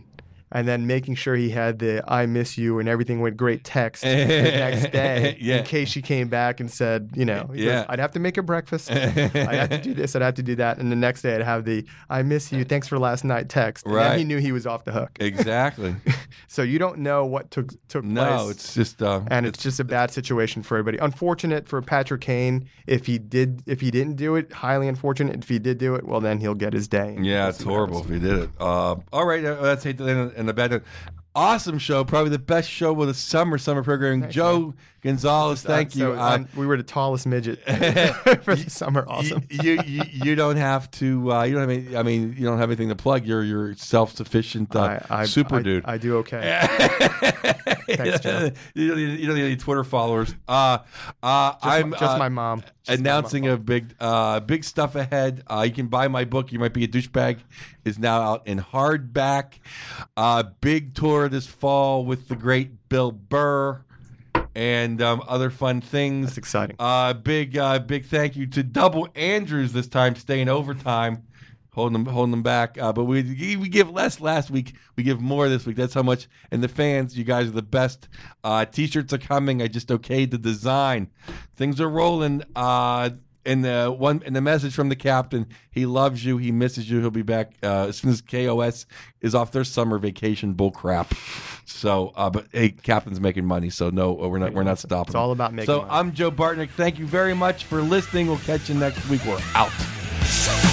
and then making sure he had the "I miss you" and everything went great text the next day Yeah. in case she came back and said, you know, he Yeah. goes, I'd have to make her breakfast. I'd have to do this. I'd have to do that. And the next day I'd have the "I miss you. Thanks for last night" text. And Right. then he knew he was off the hook. Exactly. So you don't know what took took No, place. it's just uh, and it's, just a bad situation for everybody. Unfortunate for Patrick Kane if he did if he didn't do it. Highly unfortunate if he did do it. Well, then he'll get his day. and yeah, we'll it's see what horrible happens. if he did it. Uh, all right, uh, let's hate the end and the bad note. Awesome show, probably the best show with the summer summer programming. Thanks, Joe Gonzalez, thank Uh, you. so, Uh, um, we were the tallest midget for the summer. Awesome. You, you you don't have to. Uh, you don't have any. I mean, you don't have anything to plug. You're you're self sufficient uh, I, I, super I, dude. I do okay. Thanks, Joe. you, don't need, you don't need any Twitter followers. Uh, uh, Just, I'm my, just uh, my mom. Just announcing my a mom. big uh, big stuff ahead. Uh, you can buy my book. You might be a douchebag. Is now out in hardback. Uh, big tour this fall with the great Bill Burr and um, other fun things. That's exciting. Uh, big uh, big thank you to Double Andrews this time, staying overtime, holding them holding them back. Uh, but we we give less last week. We give more this week. That's how much. And the fans, you guys are the best. Uh, T-shirts are coming. I just okayed the design. Things are rolling. Uh, and the one and the message from the captain, he loves you. He misses you. He'll be back uh, as soon as K O S is off their summer vacation bull crap. So, uh, but hey, captain's making money, so no, we're not we're not stopping. It's all about making So money. I'm Joe Bartnick. Thank you very much for listening. We'll catch you next week. We're out.